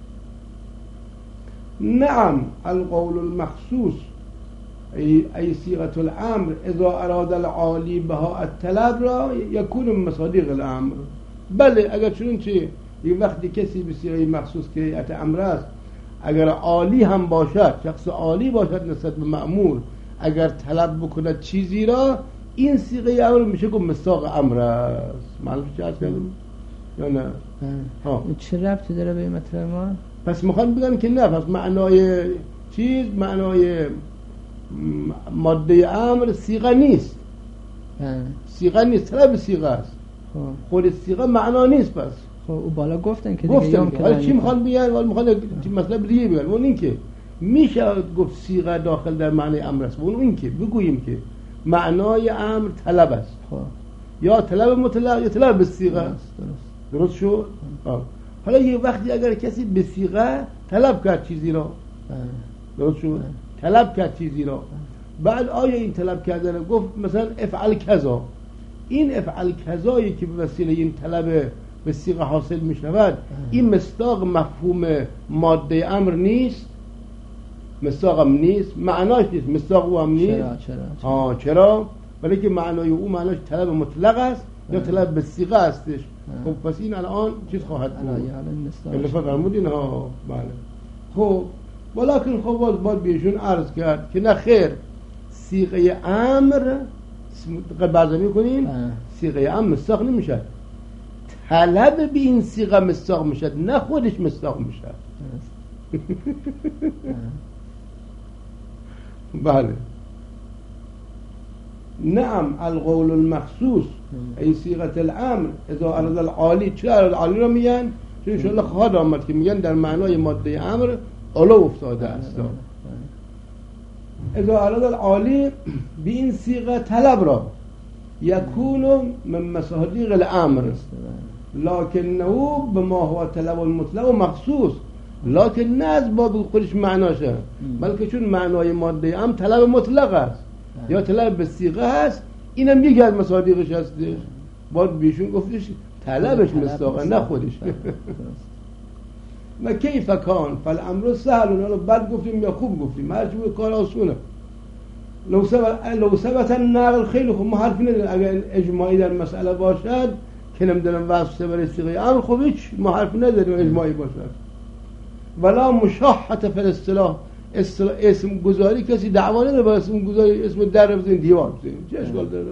نعم القول المخصوص ای صيغة الامر اذا اراد العالی بها الطلب را یکون مصادیق الامر. بله اگر چون چه یک وقتی کسی به صیغه مخصوص که هیئت امر است اگر عالی هم باشد، شخص عالی باشد نسبت به مأمور، اگر طلب بکند چیزی را این صیغه امر میشه که مصداق امر است. معلومه چه عرض کردم یا نه؟ چه ربطی داره به این مطلب ما؟ پس میخوان بگن که نه، پس معنای چیز معنای ماده امر صیغه نیست. صیغه نیست، طلب صیغه است. خود صیغه معنا نیست. پس خب او بالا گفتن که دیگه حالا چی میخوان بگن؟ ولی میخوان مطلب دیگه بگن. اون این که میشه گفت صیغه داخل در معنی امر است. اون این که بگوییم که معنای امر طلب است. یا طلب مطلق یا طلب به صیغه است. درست شد؟ حالا یه وقتی اگر کسی به صیغه طلب کرد چیزی را، درست شد؟ طلب کرد چیزی را، بعد آیا این طلب کردن گفت مثلا افعل کذا، این افعل کذایی که به وسیله این طلب به صیغه حاصل می شود این مصداق مفهوم ماده امر نیست؟ مصداق هم نیست، معناش نیست، مصداق او هم نیست. چرا؟ ولی که معنای او معناش طلب مطلق است یا طلب به صیغه هستش. خب پس این الان چیز خواهد بود؟ الفا فرمودین ها بله. خب ولکن خب باید بیشون عرض کرد که نه خیر، صیغه امر بعضا میکنین صیغه امر مصداق نمیشد، طلب به این صیغه مصداق میشد، نه خودش مصداق میشد. بله. نعم القول المخصوص ای صیغه الامر اذا اراد العالی. چرا العالی رو میگن؟ چون ان شاء الله خواهد آمد که میگن در معنای ماده امر علو افتاده است. اذا اراد العالی به این صیغه طلب را یکون من مصادیق الامر لکنه بما هو طلب المطلق و مخصوص، لکن نه از باب خودش معناشه، بلکه چون معنای ماده امر طلب مطلق است یا طلب به صیغه است، اینم یکی از مصادیقش هستش. باید بیشون گفتش طلبش مصداقه نه خودش. و کیف کان فالامر سهل. حالا بد گفتیم یا خوب گفتیم، هر چی کار آسونه. لو ثبت النقل خیلی خوب، ما حرفی نداریم. اگر اجماعی در مسئله باشد که نمیدونم واسطه برای صیغه امر، خب هیچ ما حرفی نداریم اجماعی باشد. ولا مشاحت فی الاصطلاح، اسم گذاری کسی دعوا نداره با اسم گذاری، اسم در بزنین دیوار بزنین، چه اشکال داره؟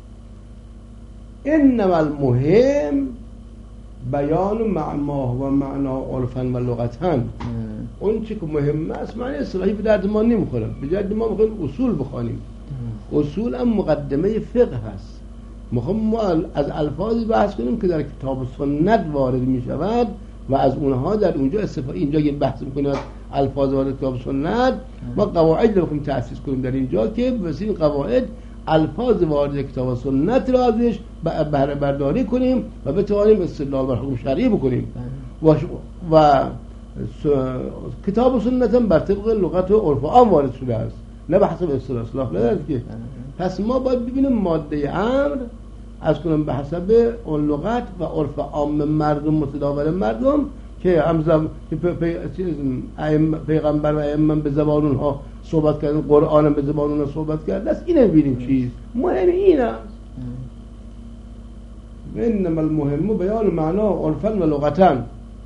انما المهم بیان معنا و معنا عرفا و لغتا. اون چی که مهم است معنی اصطلاحی به درد ما نمیخوره، به جد ما میخوایم اصول بخوانیم. اصول هم مقدمه فقه هست. میخوام ما از الفاظی بحث کنیم که در کتاب و سنت وارد میشود و از اونها در اونجا استفاده. اینجا یه بحث میکنیم از الفاظ وارد کتاب و سنت، ما قواعد رو بخوایم تأسیس کنیم در اینجا که واسه این قواعد الفاظ وارد کتاب و سنت را ازش بهره برداری کنیم و بتوانیم استدلال بر حکم شرعی بکنیم و کتاب و سنت هم بر طبق لغت و عرف عام وارد شده است، نه به حسب اصطلاح ندارد که. پس ما باید ببینیم ماده امر از کنم به حسب اون لغت و عرف عام مردم، متداول مردم که پیغمبر و ائمه به زبان اونها صحبت کردن، قرآن به زبان اونها صحبت کرده است. اینه ببینیم چیز مهم این است. انما المهم بیان معنا عرفا و لغتا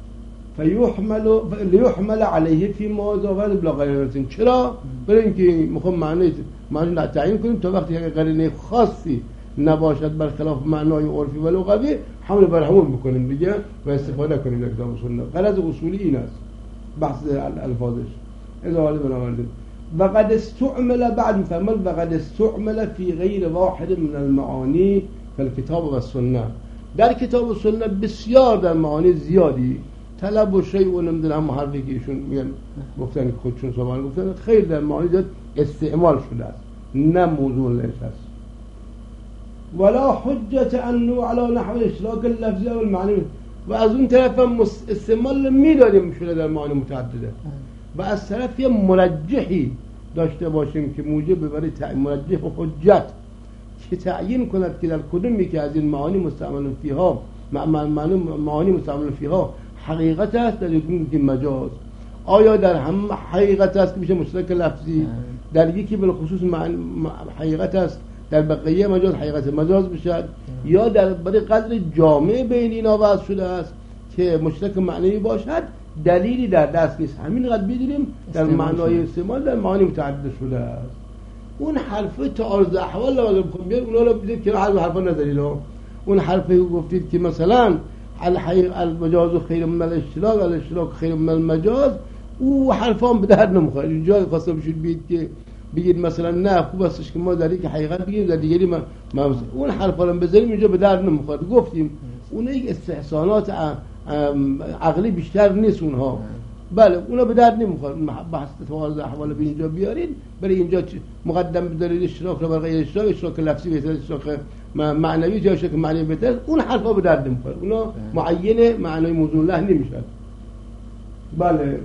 لیحمل علیه فی مواضع بلا قرینه. چرا؟ برای اینکه میخوام معنی تعیین کنیم تا وقتی که قرینه خاصی نباشد بر خلاف معنای عرفی و لغوی حمل بر حمل بکنیم دیگه و استفاده کنیم در کتاب و سنت. غرض اصولی این است بحث الفاظش. اضافه بنابراین وقد استعمل بعد فرمود وقد استعمل فی غیر واحد من المعانی فی الكتاب و السنه. در کتاب و سنت بسیار در معانی زیادی طلب و شیء و نمیدونم حرفی که ایشون میگن گفتن خودشون سوال گفتن خیلی در معانی زیاد استعمال شده است، نه موضوع ليش است. ولا حجت انه على نحو اشراک اللفظی و المعنی. و از اون طرف هم استعمال میداریم شده در معانی متعدده و از طرف یه مرجحی داشته باشیم که موجب برای مرجح و حجت که تعیین کند که در کدومی که از این معانی مستعمل فیها معانی مستعمل فیها حقیقت است، در یکی که مجاز. آیا در هم حقیقت است که میشه مشترک لفظی، در یکی بالخصوص حقیقت است، در بقیه مجاز حقیقت مجاز بشد، یا در برای قدر جامع بین اینا وضع شده است که مشترک معنی باشد، دلیلی در دست نیست. همین قد بدونیم در معنای استعمال در معانی متعدد شده است. اون حرف تعارض احوال رو بخوام بیارم اونا رو بدید که حرفا ندارید. اون حرفی گفتید که مثلا المجاز خیر من الاشتراک، الاشتراک خیر من المجاز، او حرفان به درد نمیخوره. اینجا خواستم بشید بید که بگید مثلا نه خوب استش که ما در یک حقیقت بگیم در دیگری ما اون حرفا رو بذاریم اینجا به درد نمیخوره. گفتیم اون یک استحسانات عقلی بیشتر نیست اونها. بله اونا به درد نمیخوره. بحث تعارض احوال به اینجا بیارید، برای اینجا مقدم بذارید اشتراک رو بر غیر اشتراک، اشتراک لفظی بهتر، اشتراک معنوی یا اشتراک معنوی بهتر، اون حرفا به درد نمیخوره. اونا معین معنای موضوع له نمیشد. بله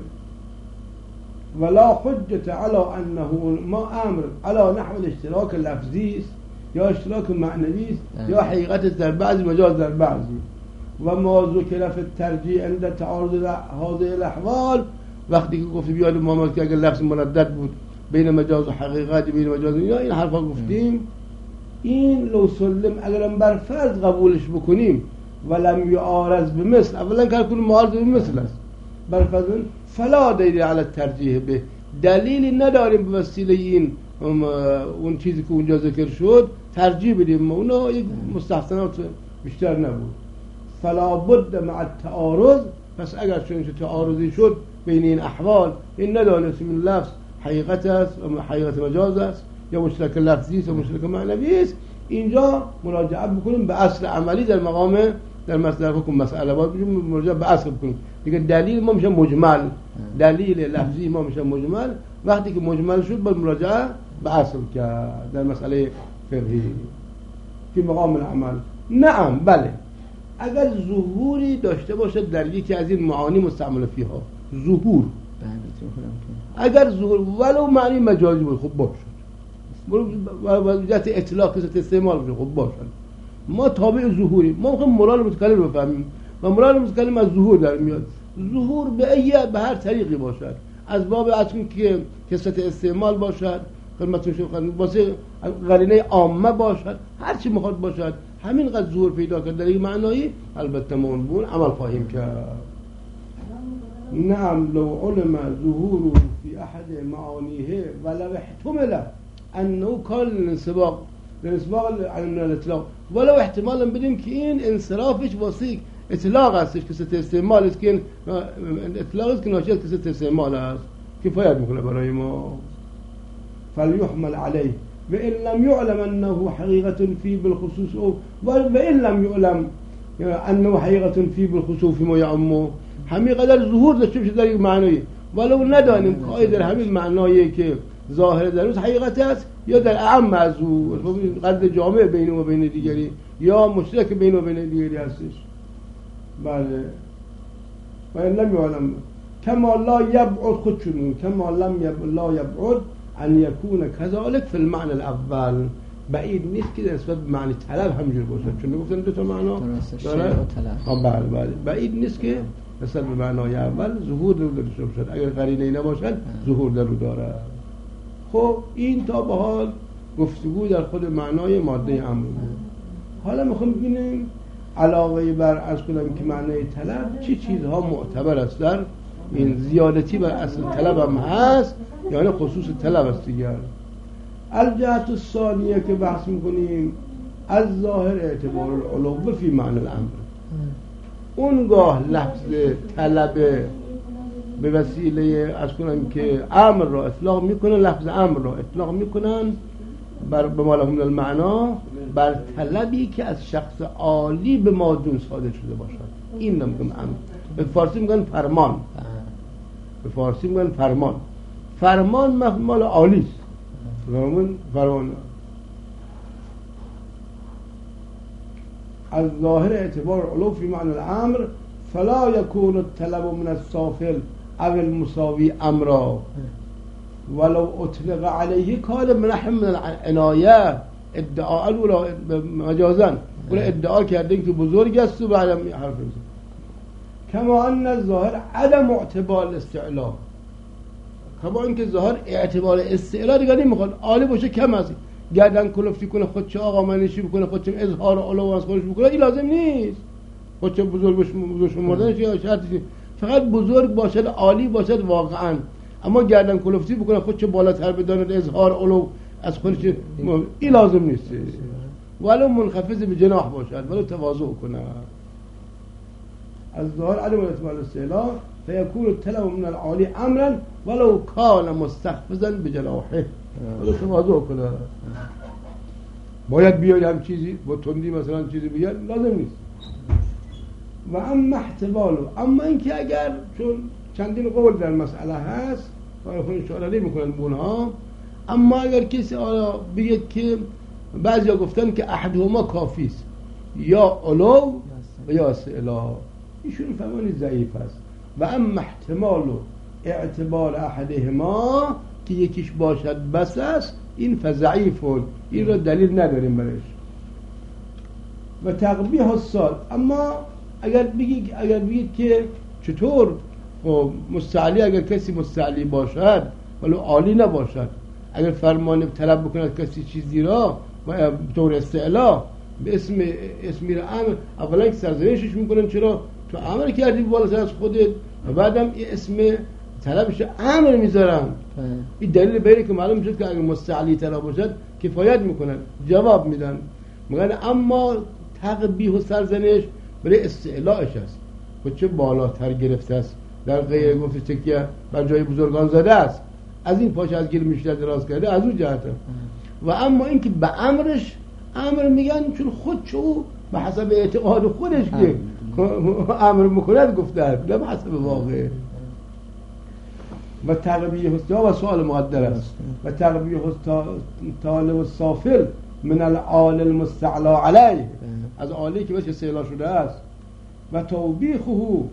ولا حجت علی انه ما امر علی نحو الاشتراک لفظی است یا اشتراک معنوی است یا حقیقت در بعضی مجاز در بعضی. و ما ذکر فی الترجیح عند تعارض هذه الاحوال، وقتی که گفت بیاد محمد که اگر لفظ مردد بود بین مجاز و حقیقت، بین مجاز یا این حرفا گفتیم، این لو سلم اگرم بر فرض قبولش بکنیم ولم یعارض بمثل، اولا که کنیم معارض بمثل است، بر فرض فلا دلیل علی الترجیح به، دلیلی نداریم به وسیله این اون چیزی که اونجا ذکر شد ترجیح بدیم. اونا یک مستحسنات بیشتر نبود. فلا بد مع التعارض، پس اگر چون تعارضی شد بین این احوال، این ندانستیم این لفظ حقیقت است و حقیقت مجاز است یا مشترک لفظی است و مشترک معنوی است، اینجا مراجعه بکنیم به اصل عملی در مقام در مسئله حکم مسئله باید مراجعه به اصل بکنیم دیگه. دلیل ما میشه مجمل، دلیل لفظی ما میشه مجمل. وقتی که مجمل شد باید مراجعه به اصل کرد در مسئله فقهی که مقام العمل. نعم بله، اگر ظهوری داشته باشد در یکی از این معانی مستعمل فیها، ظهور اگر ظهور ولو معنی مجازی بود خب باشد، وجهت اطلاق کسات استعمال بود خب باشد، ما تابع ظهوری، ما میخوایم مراد متکلم رو بفهمیم و مراد متکلم از ظهور در میاد. ظهور به هر طریقی باشد، از باب اصلی که کسات استعمال باشد، خدمتتون شد واسه قرینه عامه باشد، هر چی میخواد باشد، همین قدر ظهور پیدا کرد در این معنایی البته منبون عمل خواهیم کرد. نعم لو علم ظهور في احد معانیه ولو احتمل انه کان الانسباق عن الاطلاق، ولو احتمالا بدیم که این انصرافش واسه اطلاق هستش که ست استعمال است، که این اطلاق است که ناشی از ست استعمال است، کفایت میکنه برای ما. فلیحمل علیه و ان لم يعلم انه حقیقت فی بالخصوص او و ان لم يعلم انه حقیقت فی بالخصوص ما یعمه، همین قدر ظهور داشته باشه در این معنی، ولو ندانیم که در همین معنایی که ظاهر در روز حقیقت است یا در اعم از او قدر جامع بین و بین دیگری یا مشترک بین و بین دیگری هستش. بله و این لم یعلم کما لا یبعد خودشون کما لا یبعد ان یکون کذالک فی المعنى الاول، بعید نیست که نسبت به معنی طلب همینجور باشه، چون گفتن دو تا معنا داره. بله بعید نیست که نسبت به معنای اول ظهور در داشته باشد، اگر قرینه‌ای نباشد ظهور در رو داره. خب این تا به حال گفتگو در خود معنای ماده امر. حالا میخوام ببینیم علاوه بر از کنم که معنای طلب چه چیزها معتبر است در این زیادتی بر اصل طلب هم هست، یعنی خصوص طلب است دیگر. الجهت الثانیه که بحث میکنیم از ظاهر اعتبار العلو فی معنی الامر. اونگاه لفظ طلب به وسیله از کنم که امر را اطلاق میکنن، لفظ امر را اطلاق میکنن به ما لهم المعنا بر طلبی که از شخص عالی به مادون صادر شده باشد. این نمیگم امر. به فارسی میگن فرمان، به فارسی میگن فرمان. فرمان مال عالی است. فرمان از ظاهر اعتبار علو فی معنی الامر فلا یکون الطلب من السافل او المساوی امرا ولو اطلق علیه کال منحم من العنایه ادعا ولا مجازن ولا ادعا کردن که بزرگ است و بعدم حرف بزن. کما ان الظاهر عدم اعتبار الاستعلاء، کما اینکه ظاهر اعتبار استعلاء دیگه نمیخواد، عالی باشه کم است، گردن کلفتی کنه، خودش آقا منشی بکنه، خودش اظهار علو از خودش بکنه، این لازم نیست. خودش بزرگ شمردنش یا شرطی فقط بزرگ باشد، عالی باشد واقعا، اما گردن کلفتی بکنه، خودش بالاتر بداند، اظهار علو از خودش، این لازم نیست. ولو منخفض به جناح باشد، ولو تواضع کنه. از ظاهر عدم اعتبار الاستعلاء فیکون الطلب من العالی امرا ولو کان مستخفضا بجناحه، ولو تواضع کنه. باید بیاید هم چیزی با تندی مثلا چیزی بیاد، لازم نیست. و اما احتمالو، اما اینکه اگر چون چندین قول در مسئله هست خود اشاره میکنن به اونها، اما اگر کسی بگه که بعضیا گفتن که احدهما کافی است، یا علو و یا استعلاء، ایشون فرمانی ضعیف است. و اما احتمال و اعتبار احدهما که یکیش باشد بس است، این فضعیفون، این را دلیل نداریم برش. و تقبیح السال، اما اگر بگید که چطور مستعلی، اگر کسی مستعلی باشد ولو عالی نباشد، اگر فرمان طلب بکند کسی چیزی را و طور استعلا به اسم امر، اولا که سرزنشش میکنن چرا تو امر کردی بالاتر از خودت، و بعدم اسم طلبش امر میذارن. این دلیل بیره که معلوم شد که اگر مستعلی طلب باشد کفایت میکنن، جواب میدن. میگن اما تقبیح و سرزنش برای استعلاش است، خود چه بالاتر گرفته است، در غیر گفته تکیه بر جای بزرگان زده است، از این پاش از گیر میشه دراز کرده، از اون جهته. و اما اینکه به امرش امر میگن چون خود او به حسب اعتقاد خودش که امر میکند گفته، نه به حسب واقع. و تقبیح و سوال مقدر است. و تقبیح طالب السافل من العال المستعلا علیه، از عالی که بهش استعلا شده است. و توبیخه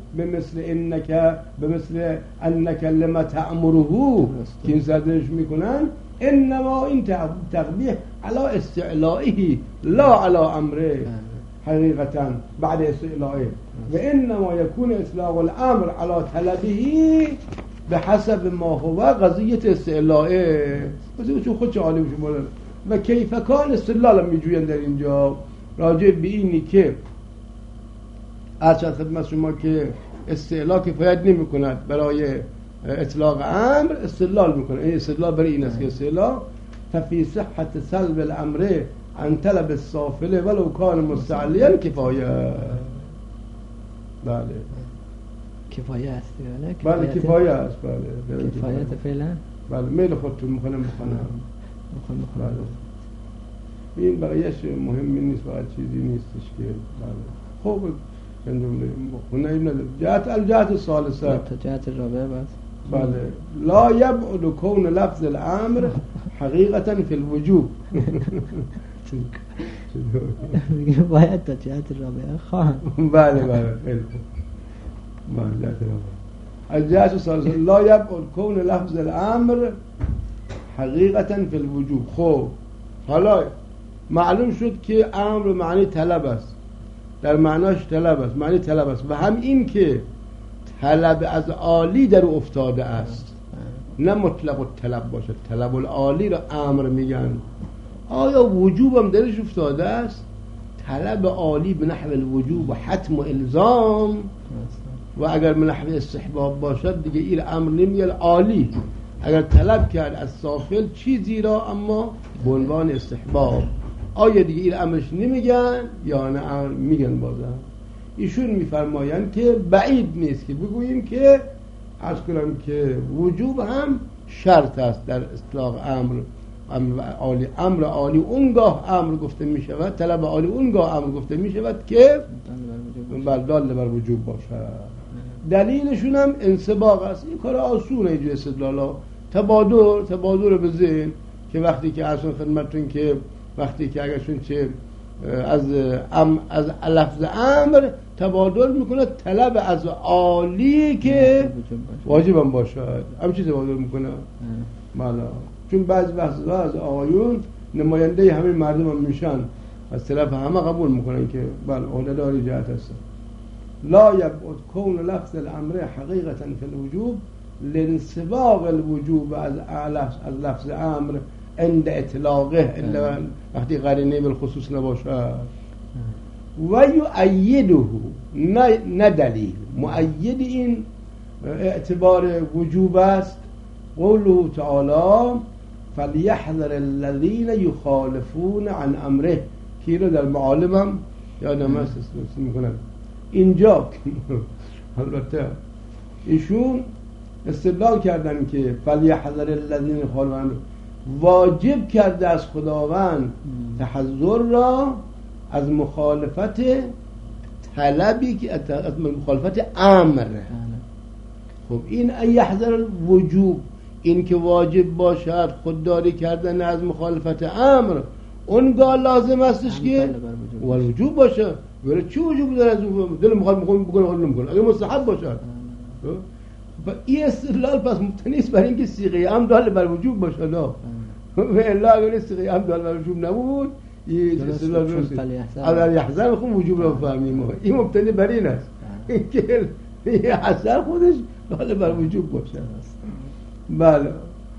بمثل انک لما تأمره که این سردنش میکنن، انما این تقبیح علی استعلائه لا علی امره حقیقتا بعد استعلائه، و انما یکون اطلاق الامر علی طلبه به حسب ما هو قضیه استعلائه، چون خودش عالی بشه بولن. و کیفکان استدلال میجوین در اینجا راجع به اینی که از خدمت شما که استعلا کفایت نمی کند برای اطلاق امر، استدلال میکنه. این استدلال برای این است که استعلا ففی صحت سلب الامر عن طلب السافل ولو کان مستعلیا کفایه. بله کفایه است، بله کفایه است، بله کفایت فعلا، بله میل خودتون میخونم بله. این برایش مهمی نیست، برای چیزی نیستش که بله. خب جهت الجهت الثالثه، جهت الرابعه. بله لا یبعد کون لفظ الامر حقیقتا فی الوجوب. باید تا جهت رابعه خواهم. بله خیلی خوب. بله جهت رابعه از جهت ثالثه لا یبعد کون لفظ الامر حقیقتا فی الوجوب. خب حالا معلوم شد که امر معنی طلب است، در معناش طلب است، معنی طلب است و هم این که طلب از عالی در او افتاده است، نه مطلق الطلب باشد. طلب العالی را امر میگن. آیا وجوب هم درش افتاده است؟ طلب عالی به نحو الوجوب و حتم و الزام، و اگر به نحو استحباب باشد دیگه این امر نمیگن عالی. اگر طلب کرد از سافل چیزی را اما به عنوان استحباب، آیا دیگه این امرش نمیگن یا نه میگن؟ بازم ایشون میفرمایند که بعید نیست که بگوییم که عرض کنم که وجوب هم شرط است در اطلاق امر عالی اونگاه امر گفته می شود، طلب عالی اونگاه امر گفته می شود که دال بر وجوب باشد. دلیلشون هم انسباق است. این کار آسونه اینجور استدلالا، تبادر به ذهن، که وقتی که اصلا خدمتون که وقتی که اگرشون چه از لفظ امر تبادل میکنه طلب از عالی که واجبم باشد، همین چیز تبادل میکنه. مالا چون بعضی وقتا از آقایون نماینده همه مردم هم میشن، از طرف همه قبول میکنن که بله عهده‌داری جهت هست. لا یبعد کون لفظ الامر حقیقتا فی الوجوب لانسباق الوجوب از لفظ امر عند اطلاقه الا وقتی قرینه بالخصوص نباشه. و یؤیده، نه دلیل، مؤید این اعتبار وجوب است قوله تعالی فلیحذر الذین یخالفون عن امره، که رو در معالم هم یادم هست میکنن اینجا. البته ایشون استدلال کردن که فلیحذر الذین یخالفون عن امره واجب کرده از خداوند تحذر را از مخالفت طلبی که از مخالفت امر. خب این یحذر الوجوب، این که واجب باشد خودداری کردن از مخالفت امر، اونگاه لازم استش که وجوب باشه. ولی چه وجوب داره؟ از دل مخالف بکنه حال نمیکنه اگه مستحب باشد. و این استدلال پس مبتنی است بر اینکه صیغه امر دال بر وجوب باشه. نه و الا اگر صیغه امر دال بر وجوب نبود این استدلال درست نیست. اگر یحذر خود وجوب رو فهمیم، این مبتنی بر این است که یحذر خودش دال بر وجوب باشه. بله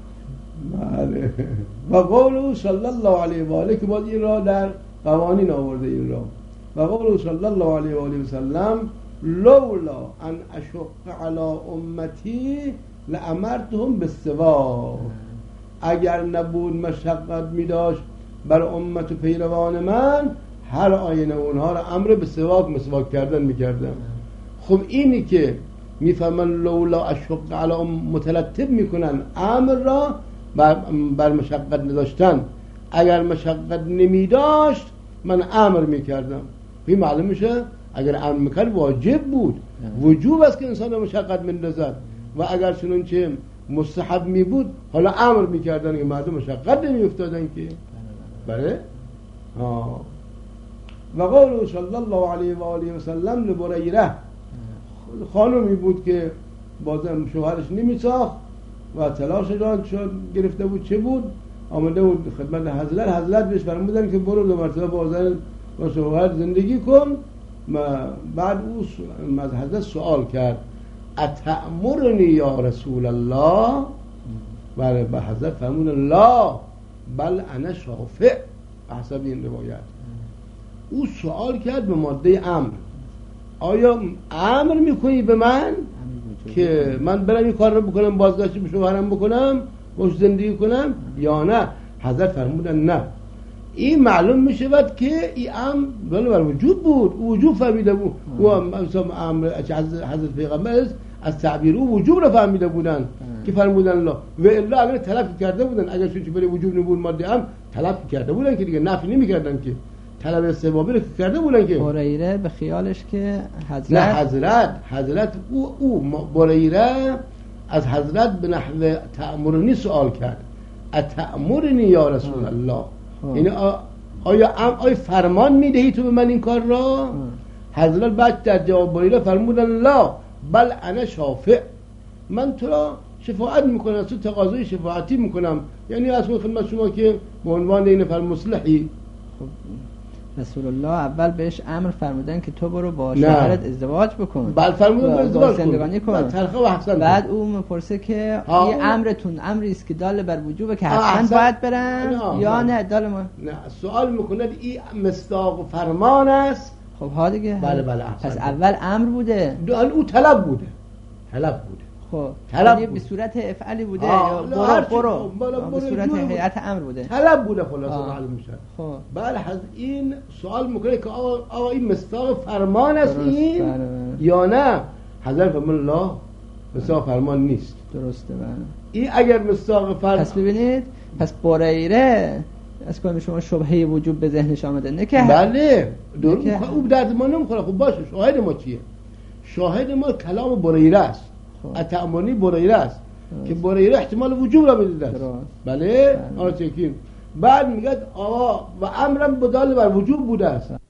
و قوله صلی الله علیه و آله، که باز این را در قوانین آورده این را. و قوله صلی الله علیه و آله و سلم لولا ان اشق علی امتی لامرتهم بالسواک، اگر نبود مشقت می داشت بر امت و پیروان من، هر آینه اونها را امر به مسواک کردن میکردم. خب اینی که میفهمن لولا اشق علی متلطف میکنن امر را بر مشقت نداشتن، اگر مشقت نمی داشت من امر میکردم. این معلوم میشه اگر امر میکرد واجب بود، وجوب است که انسان مشقت مندازد، و اگر چنانچه مستحب می بود حالا امر میکردن که مردم مشقت نمی افتادن که. بله و قوله صلی الله علیه و آله و سلم لبریره، خانمی بود که بازم شوهرش نمیساخت و تلاش داد شد گرفته بود، چه بود آمده بود خدمت حضرت بهش فرمودن که برو دو مرتبه با شوهر زندگی کن. بعد او از حضرت سوال کرد اتأمرنی یا رسول الله؟ و به حضرت فرمودن لا بل انا شافع. حسب این روایت او سوال کرد به ماده امر، آیا امر میکنی به من که من برم این کار رو بکنم، بازگشت به شوهرم بکنم، باش زندگی کنم، یا نه؟ حضرت فرمودن نه. این معلوم میشود که این امر بر وجود بود، وجود فهمیده بود. و امر حضرت پیغمبر از تعبیر او وجوب را فهمیده بودن که فرمودن لا، و الا اگر طلب کرده بودن، اگر چون برای وجوب نبود ماده امر طلب کرده بودن که دیگه نفی نمیکردن، که طلب استحبابی رو کرده بودن. که بریره به خیالش که حضرت او بریره از حضرت به نحو تأمرنی سوال کرد، اتأمرنی یا رسول الله، یعنی آیا فرمان میدهی تو به من این کار را؟ حضرت بعد در جواب بریره فرمودن لا بل انا شافع، من تو را شفاعت میکنم، از تو تقاضای شفاعتی میکنم، یعنی از خدمت شما که به عنوان این نفر مصلحی. رسول الله اول بهش امر فرمودن که تو برو با شوهرت ازدواج بکن، بعد فرمودن ازدواج زندگانی کن. بعد او میپرسه که این امرتون امری است که دال بر وجوبه که حتما باید برن یا نه دال ما؟ نه، سوال میکنه این مصداق فرمان است. خب ها دیگه. بله پس اول امر بوده، او طلب بوده. خب یعنی به صورت افعالی بوده یا برو به صورت هیئت امر بوده؟ طلب بوده خلاصه معلوم میشه. خب بله این سوال میکنه که آقا این مصداق فرمان است این یا نه؟ حضرت فرمان الله مصداق فرمان نیست. درسته. بله این اگر مصداق فرمان، پس ببینید پس بریره از کنم شما شبهه وجوب به ذهنش آمده نه که بله او درد ما نمیخوره. خب باشه شاهد ما چیه؟ شاهد ما کلام بریره است، اتأمرنی بریره است که بریره احتمال وجوب را میده است. بله آن چکیم. بعد میگه آقا و امرم بدال بر وجوب بوده است.